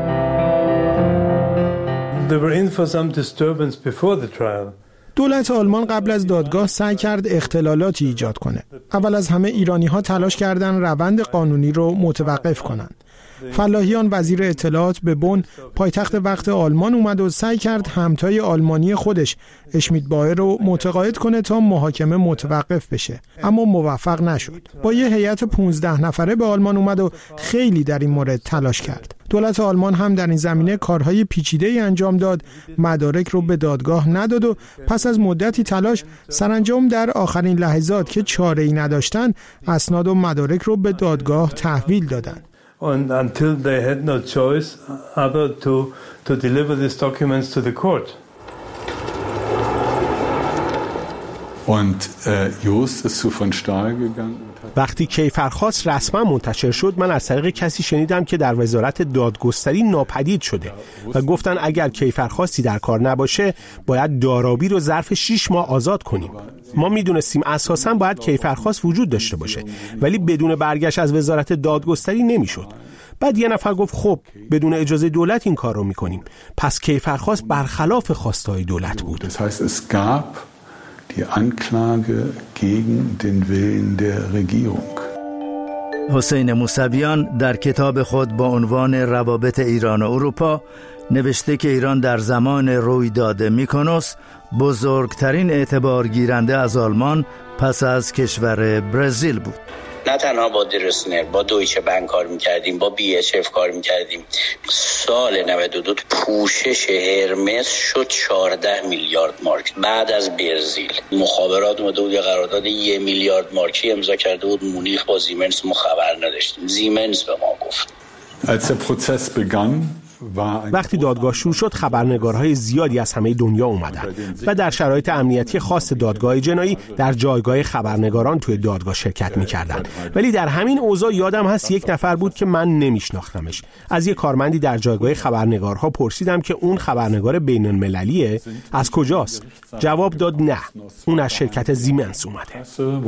دولت آلمان قبل از دادگاه سعی کرد اختلالاتی ایجاد کنه. اول از همه ایرانی‌ها تلاش کردند روند قانونی رو متوقف کنند. فلاحیان وزیر اطلاعات به بن پایتخت وقت آلمان اومد و سعی کرد همتای آلمانی خودش اشمیت بایر رو متقاعد کنه تا محاکمه متوقف بشه، اما موفق نشد. با یه هیئت 15 نفره به آلمان اومد و خیلی در این مورد تلاش کرد. دولت آلمان هم در این زمینه کارهای پیچیده‌ای انجام داد، مدارک رو به دادگاه نداد و پس از مدتی تلاش سرانجام در آخرین لحظات که چاره‌ای نداشتن اسناد و مدارک رو به دادگاه تحویل دادند. And until they had no choice other to deliver these documents to the court. Und Jost ist zu von Stahl gegangen. وقتی کیفرخواست رسما منتشر شد، من از طریق کسی شنیدم که در وزارت دادگستری ناپدید شده و گفتن اگر کیفرخواستی در کار نباشه باید دارابی رو ظرف 6 ماه آزاد کنیم. ما میدونستیم اساساً باید کیفرخواست وجود داشته باشه، ولی بدون برگشت از وزارت دادگستری نمیشد. بعد یه نفر گفت خب بدون اجازه دولت این کار رو میکنیم. پس کیفرخواست برخلاف خواستهای دولت بود. Das heißt, es gab die Anklage gegen den Willen der Regierung. حسین موسویان در کتاب خود با عنوان روابط ایران و اروپا نوشته که ایران در زمان رویداد میکونوس بزرگترین اعتبار گیرنده از آلمان پس از کشور برزیل بود. نه تنها با درسنر، با دویچه بنک کار میکردیم، با BHF کار میکردیم. سال 92 پوشش هرمس شد 14 میلیارد مارک. بعد از برزیل مخابرات اومده بود یه قرارداد 1 میلیارد مارکی امضا کرده بود مونیخ با زیمنس، ما خبر نداشتیم. زیمنس به ما گفت. Als der Prozess begann وقتی دادگاه شروع شد خبرنگارهای زیادی از همه دنیا اومدن و در شرایط امنیتی خاص دادگاه جنایی در جایگاه خبرنگاران توی دادگاه شرکت می‌کردن. ولی در همین اوضاع یادم هست یک نفر بود که من نمیشناختمش. از یک کارمندی در جایگاه خبرنگارها پرسیدم که اون خبرنگار بین‌المللیه، از کجاست؟ جواب داد نه، اون از شرکت زیمنس اومده.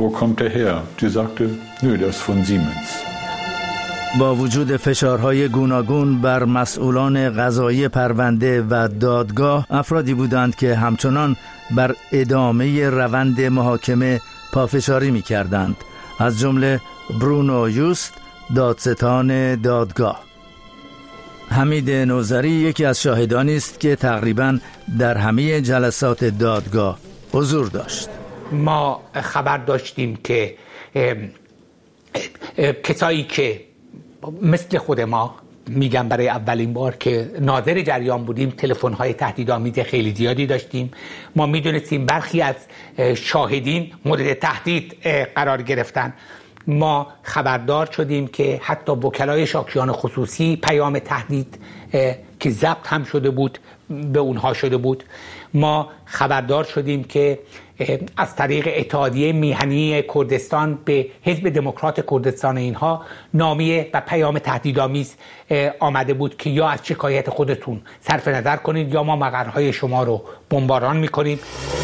با وجود فشارهای گوناگون بر مسئولان قضایی پرونده و دادگاه، افرادی بودند که همچنان بر ادامه روند محاکمه پافشاری می‌کردند، از جمله برونو یوست، دادستان دادگاه. حمید نوذری یکی از شاهدانی است که تقریباً در همه جلسات دادگاه حضور داشت. ما خبر داشتیم که کسایی که مثل خود ما، میگم برای اولین بار که ناظر جریان بودیم، تلفن‌های تهدیدآمیز خیلی زیادی داشتیم. ما میدونستیم برخی از شاهدین مورد تهدید قرار گرفتن. ما خبردار شدیم که حتی وکلای شاکیان خصوصی پیام تهدید که ضبط هم شده بود به اونها شده بود. ما خبردار شدیم که از طریق اتحادیه میهنی کردستان به حزب دموکرات کردستان اینها نامیه و پیام تهدیدآمیز آمده بود که یا از شکایت خودتون صرف نظر کنید یا ما مقرهای شما رو بمباران میکنیم.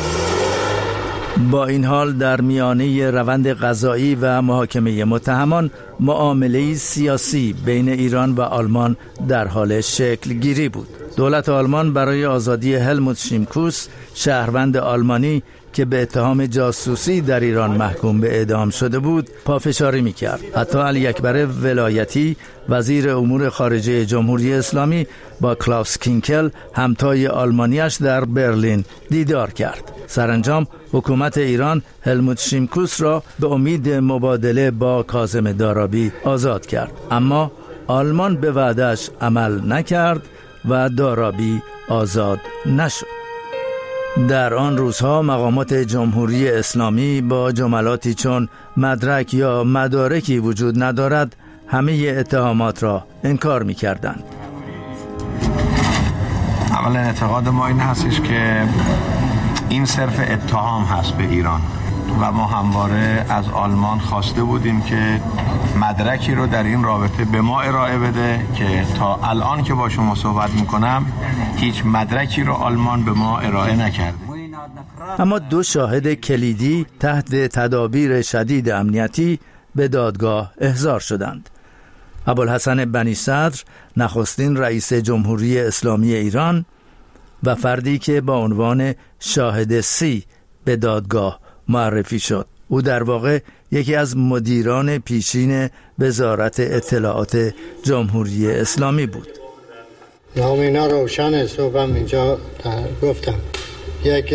با این حال در میانه روند قضایی و محاکمه متهمان معامله سیاسی بین ایران و آلمان در حال شکل گیری بود. دولت آلمان برای آزادی هلموت شیمکوس، شهروند آلمانی که به اتهام جاسوسی در ایران محکوم به اعدام شده بود، پافشاری می‌کرد. حتی علی اکبر ولایتی وزیر امور خارجه جمهوری اسلامی با کلاوس کینکل همتای آلمانیش در برلین دیدار کرد. سرانجام حکومت ایران هلموت شیمکوس را به امید مبادله با کاظم دارابی آزاد کرد، اما آلمان به وعده‌اش عمل نکرد و دارابی آزاد نشد. در آن روزها مقامات جمهوری اسلامی با جملاتی چون مدرک یا مدارکی وجود ندارد همه اتهامات را انکار می‌کردند. اولا اعتقاد ما این هستش که این صرف اتهام هست به ایران و ما همواره از آلمان خواسته بودیم که مدرکی رو در این رابطه به ما ارائه بده که تا الان که با شما صحبت میکنم هیچ مدرکی رو آلمان به ما ارائه نکرده. اما دو شاهد کلیدی تحت تدابیر شدید امنیتی به دادگاه احضار شدند. ابوالحسن بنی صدر، نخستین رئیس جمهوری اسلامی ایران، و فردی که با عنوان شاهد سی به دادگاه معرفی شد. او در واقع یکی از مدیران پیشین وزارت اطلاعات جمهوری اسلامی بود. نام اینا روشن صبحم اینجا گفتم. یک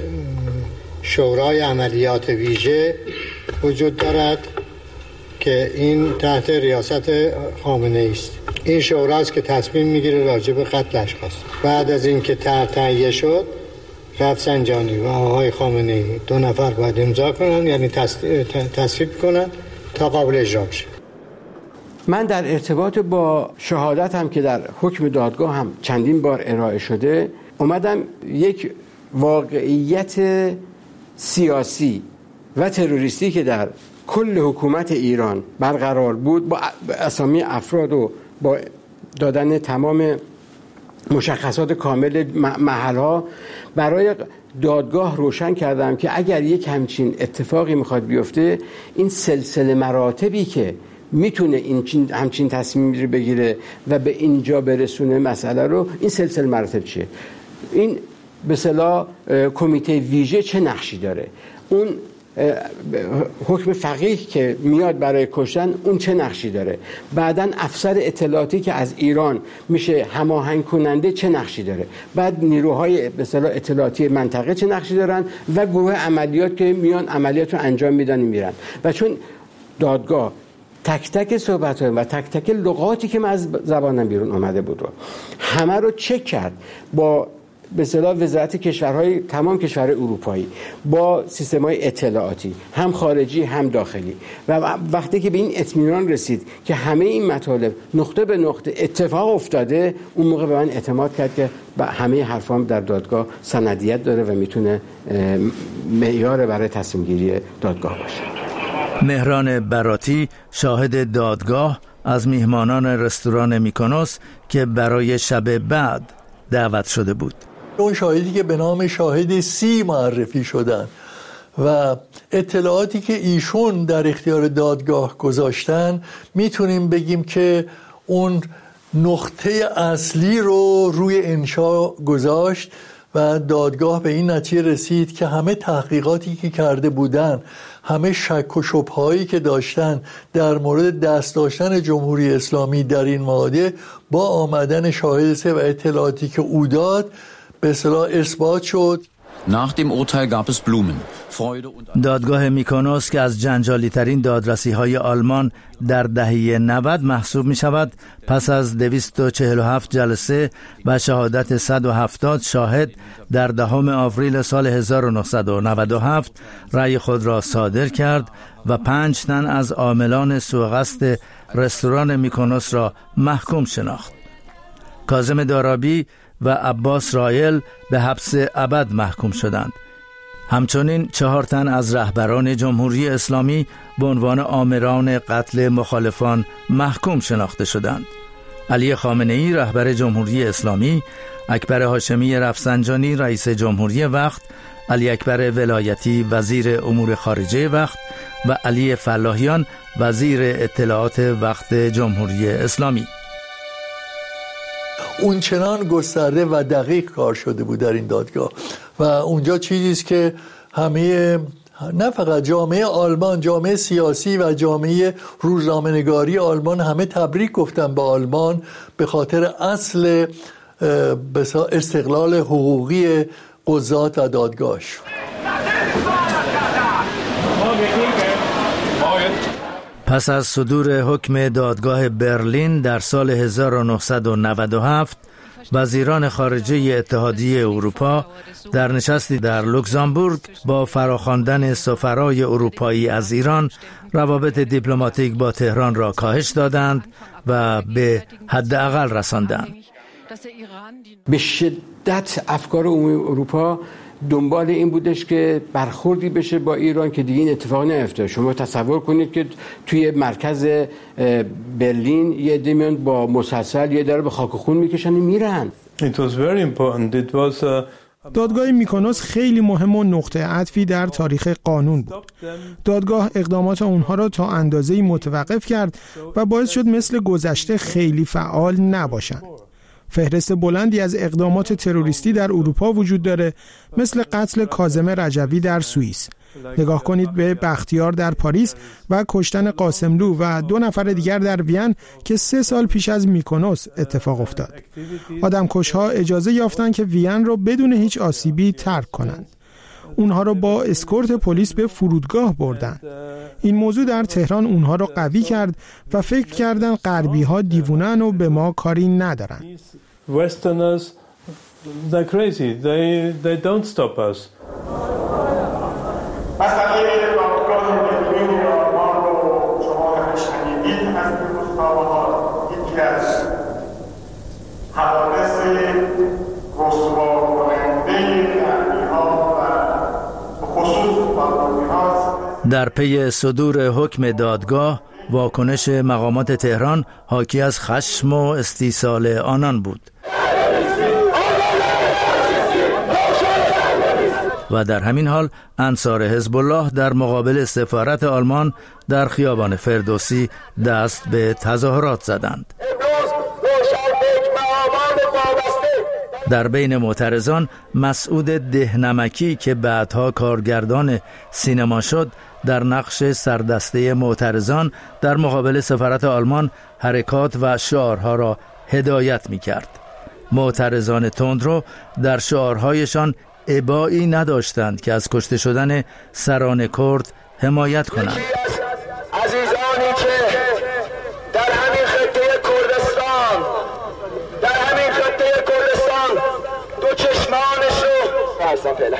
شورای عملیات ویژه وجود دارد که این تحت ریاست خامنه ای است. این شوراست که تصمیم میگیره راجع به قتل اشخاص. بعد از اینکه تهیه شد رفسنجانی و آقای خامنه ای 2 نفر باید امضا کنن، یعنی تصویب کنن تا قابل اجرا بشه. من در ارتباط با شهادت هم که در حکم دادگاه هم چندین بار ارائه شده اومدم یک واقعیت سیاسی و تروریستی که در کل حکومت ایران برقرار بود با اسامی افراد و با دادن تمام مشخصات کامل محلها برای دادگاه روشن کردم که اگر یک همچین اتفاقی میخواد بیفته این سلسله مراتبی که میتونه همچین تصمیم رو بگیره و به اینجا برسونه مسئله رو، این سلسله مراتب چیه؟ این به اصطلاح کمیته ویژه چه نقشی داره؟ اون حکم فقیه که میاد برای کشتن اون چه نقشی داره؟ بعدن افسر اطلاعاتی که از ایران میشه هماهنگ کننده چه نقشی داره؟ بعد نیروهای به اصطلاح اطلاعاتی منطقه چه نقشی دارن و گروه عملیات که میان عملیات رو انجام میدن میرن. و چون دادگاه تک تک صحبت‌ها و تک تک لغاتی که من از زبانم بیرون اومده بود رو همه رو چک کرد با به اصطلاح وزارت کشورهای تمام کشورهای اروپایی، با سیستم‌های اطلاعاتی هم خارجی هم داخلی، و وقتی که به این اطمینان رسید که همه این مطالب نقطه به نقطه اتفاق افتاده، اون موقع به من اعتماد کرد که همه حرفام در دادگاه سندیت داره و میتونه معیار برای تصمیم گیری دادگاه باشه. مهران براتی، شاهد دادگاه، از میهمانان رستوران میکونوس که برای شب بعد دعوت شده بود. اون شاهدی که به نام شاهد سی معرفی شدن و اطلاعاتی که ایشون در اختیار دادگاه گذاشتن، میتونیم بگیم که اون نقطه اصلی رو روی انشا گذاشت و دادگاه به این نتیجه رسید که همه تحقیقاتی که کرده بودن، همه شک و شبههایی که داشتن در مورد دست داشتن جمهوری اسلامی در این ماده، با آمدن شاهد سه و اطلاعاتی که او داد به اصطلاح اثبات شد. Nach dem Urteil gab es Blumen. دادگاه میکونوس که از جنجالی ترین دادرسی‌های آلمان در دهه 90 محسوب می شود، پس از 247 جلسه و شهادت 170 شاهد در 10 آوریل سال 1997 رأی خود را صادر کرد و 5 تن از عاملان سوء قصد رستوران میکونوس را محکوم شناخت. کاظم دارابی و عباس رایل به حبس ابد محکوم شدند. همچنین 4 تن از رهبران جمهوری اسلامی به عنوان آمران قتل مخالفان محکوم شناخته شدند. علی خامنه‌ای رهبر جمهوری اسلامی، اکبر هاشمی رفسنجانی رئیس جمهوری وقت، علی اکبر ولایتی وزیر امور خارجه وقت و علی فلاحیان وزیر اطلاعات وقت جمهوری اسلامی. اون چنان گسترده و دقیق کار شده بود در این دادگاه و اونجا چیزیست که همه، نه فقط جامعه آلمان، جامعه سیاسی و جامعه روزنامه‌نگاری آلمان همه تبریک گفتن به آلمان به خاطر اصل استقلال حقوقی قضات و دادگاهش. پس از صدور حکم دادگاه برلین در سال 1997 وزیران خارجه اتحادیه اروپا در نشستی در لوکزامبورگ با فراخواندن سفرای اروپایی از ایران روابط دیپلماتیک با تهران را کاهش دادند و به حداقل رساندند. به شدت افکار عمومی اروپا دنبال این بودش که برخوردی بشه با ایران که دیگه این اتفاق نیفته. شما تصور کنید که توی مرکز برلین یه عده میان با مسلسل یه داره به خاک و خون میکشن میرن. دادگاه میکونوس خیلی مهم و نقطه عطفی در تاریخ قانون بود. دادگاه اقدامات اونها را تا اندازه‌ای متوقف کرد و باعث شد مثل گذشته خیلی فعال نباشند. فهرست بلندی از اقدامات تروریستی در اروپا وجود داره، مثل قتل کاظم رجوی در سوئیس. نگاه کنید به بختیار در پاریس و کشتن قاسملو و 2 نفر دیگر در وین که 3 سال پیش از میکونوس اتفاق افتاد. آدمکش‌ها اجازه یافتن که وین را بدون هیچ آسیبی ترک کنند. اونها را با اسکورت پلیس به فرودگاه بردن. این موضوع در تهران اونها را قوی کرد و فکر کردن غربی‌ها دیوونن و به ما کاری ندارن. Westerners, they're crazy. They don't stop us. در پی صدور حکم دادگاه واکنش مقامات تهران حاکی از خشم و استیصال آنان بود و در همین حال انصار حزب الله در مقابل سفارت آلمان در خیابان فردوسی دست به تظاهرات زدند. در بین معترضان مسعود دهنمکی که بعدها کارگردان سینما شد در نقش سردسته معترضان در مقابل سفارت آلمان حرکات و شعارها را هدایت می‌کرد. معترضان تندرو در شعارهایشان ابایی نداشتند که از کشته شدن سران کرد حمایت کنند. عزیزانی که در همین خطه کردستان دو چشمانش رو فرسان فعلا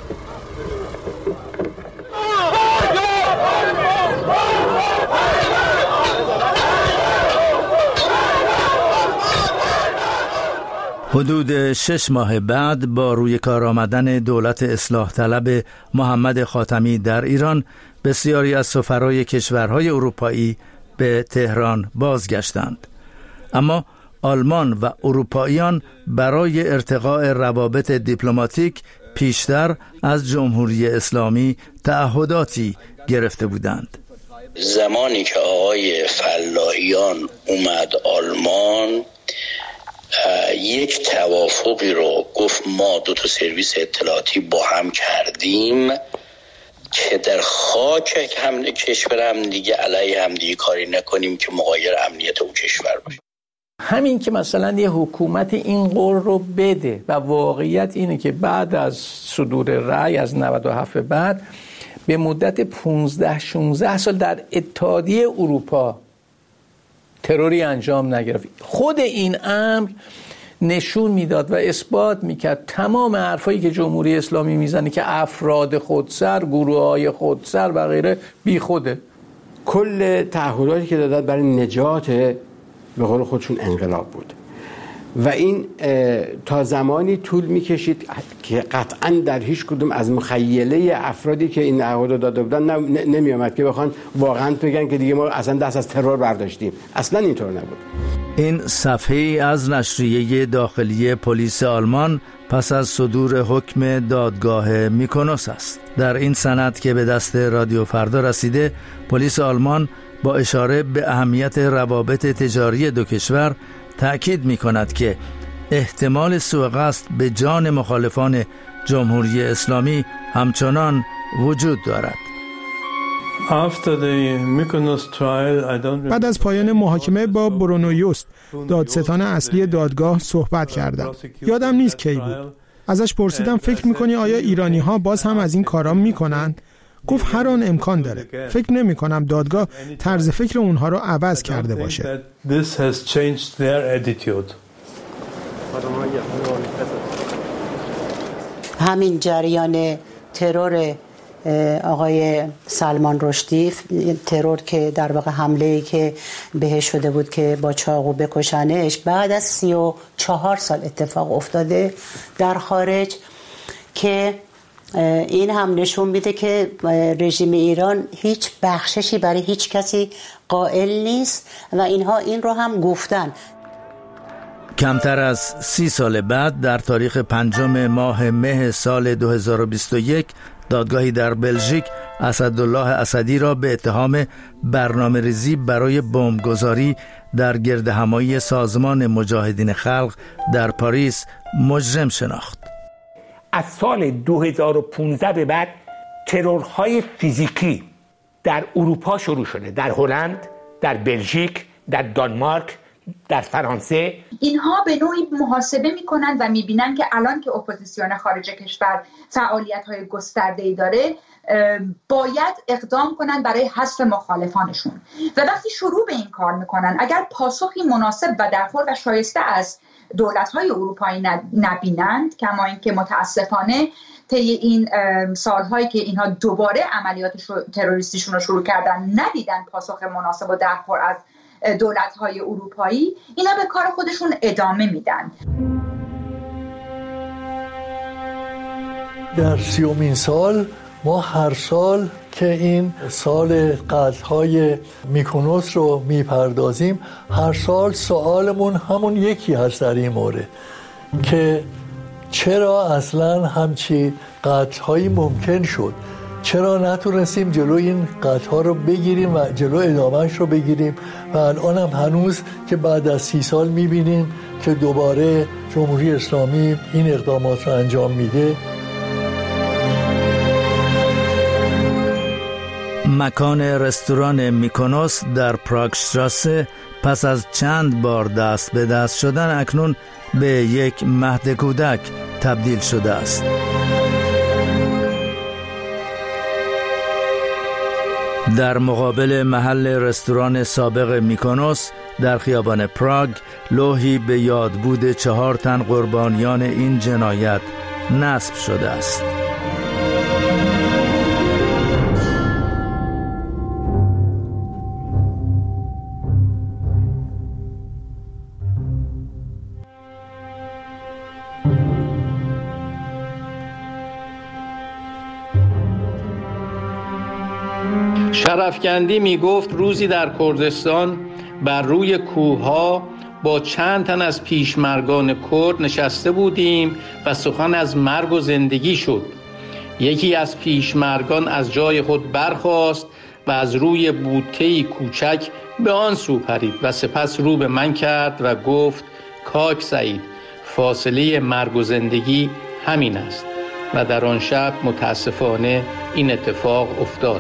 حدود 6 ماه بعد با روی کار آمدن دولت اصلاح طلب محمد خاتمی در ایران بسیاری از سفرای کشورهای اروپایی به تهران بازگشتند. اما آلمان و اروپاییان برای ارتقاء روابط دیپلماتیک پیشتر از جمهوری اسلامی تعهداتی گرفته بودند. زمانی که آقای فلاحیان اومد آلمان یک توافقی رو گفت ما 2 سرویس اطلاعاتی با هم کردیم که در خاک کشور هم دیگه علیه هم دیگه کاری نکنیم که مغایر امنیت اون کشور باشه. همین که مثلا یه حکومت این قول رو بده و واقعیت اینه که بعد از صدور رأی از 97 بعد به مدت 15-16 سال در اتحادیه اروپا تروری انجام نگرفت. خود این امر نشون میداد و اثبات میکرد تمام حرفایی که جمهوری اسلامی میزنه که افراد خودسر، گروه‌های خودسر و غیره بی خوده. کل تعهداتی که دادن برای نجات به قول خودشون انقلاب بود و این تا زمانی طول میکشید که قطعا در هیچ کدوم از مخیله افرادی که این عقاید داده بودن نمیامد که بخوان واقعا بگن که دیگه ما اصلا دست از ترور برداشتیم. اصلا اینطور نبود. این صفحه از نشریه داخلی پلیس آلمان پس از صدور حکم دادگاه میکونوس است. در این سند که به دست رادیو فردا رسیده، پلیس آلمان با اشاره به اهمیت روابط تجاری دو کشور تأکید می‌کند که احتمال سوء قصد به جان مخالفان جمهوری اسلامی همچنان وجود دارد. بعد از پایان محاکمه با برونو یوست، دادستان اصلی دادگاه، صحبت کردم. یادم نیست کی بود. ازش پرسیدم فکر می‌کنی آیا ایرانی‌ها باز هم از این کارا می‌کنن؟ گفت هر آن امکان داره. فکر نمی کنم دادگاه طرز فکر اونها رو عوض کرده باشه. همین جریان ترور آقای سلمان رشدی، ترور که در واقع حمله‌ای که بهش شده بود که با چاقو بکشنش، بعد از 34 سال اتفاق افتاده در خارج، که این هم نشون میده که رژیم ایران هیچ بخششی برای هیچ کسی قائل نیست و اینها این رو هم گفتن. کمتر از 30 سال بعد، در تاریخ 5 ماه مه سال 2021، دادگاهی در بلژیک اسدالله اسدی را به اتهام برنامه‌ریزی برای بمبگذاری در گردهمایی سازمان مجاهدین خلق در پاریس مجرم شناخت. از سال 2015 به بعد ترورهای فیزیکی در اروپا شروع شده، در هلند، در بلژیک، در دانمارک، در فرانسه. اینها به نوعی محاسبه میکنن و میبینن که الان که اپوزیسیون خارج کشور فعالیت‌های گسترده‌ای داره، باید اقدام کنن برای حذف مخالفانشون و وقتی شروع به این کار میکنن، اگر پاسخی مناسب و درخور و شایسته از دولت‌های اروپایی نبینند، کما اینکه متاسفانه طی این سال‌هایی که اینها دوباره عملیات تروریستیشون رو شروع کردن ندیدن پاسخ مناسب و درخور از دولت‌های اروپایی، اینا به کار خودشون ادامه میدن. در 30مین سال ما هر سال که این سال قتل‌های میکونوس رو میپردازیم، هر سال سوالمون همون یکی هست در این مورد که چرا اصلا همچی قتل‌هایی ممکن شد، چرا نتونستیم جلو این قتل‌ها رو بگیریم و جلو ادامهش رو بگیریم و الان هم هنوز که بعد از 30 سال میبینیم که دوباره جمهوری اسلامی این اقدامات رو انجام میده. مکان رستوران میکونوس در پراگشتراسه پس از چند بار دست به دست شدن اکنون به یک مهد کودک تبدیل شده است. در مقابل محل رستوران سابق میکونوس در خیابان پراگ، لوحی به یادبود 4 تن قربانیان این جنایت نصب شده است. شرفکندی می گفت روزی در کردستان بر روی کوه‌ها با چند تن از پیشمرگان کرد نشسته بودیم و سخن از مرگ و زندگی شد. یکی از پیشمرگان از جای خود برخاست و از روی بوته‌ای کوچک به آن سو پرید و سپس رو به من کرد و گفت کاک سعید، فاصله مرگ و زندگی همین است. و در آن شب متاسفانه این اتفاق افتاد.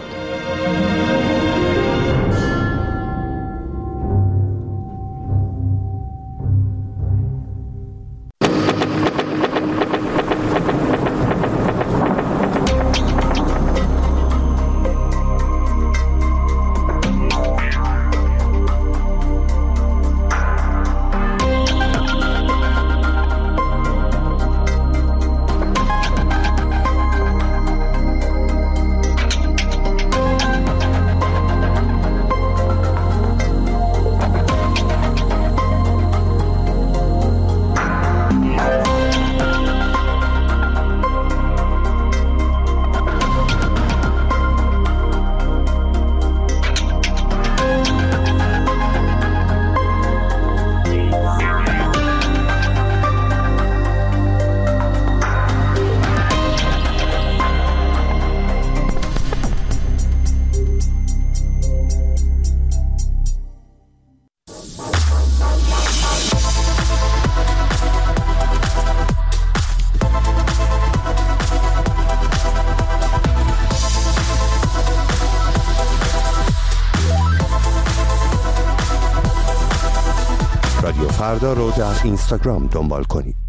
فردا رو در اینستاگرام دنبال کنید.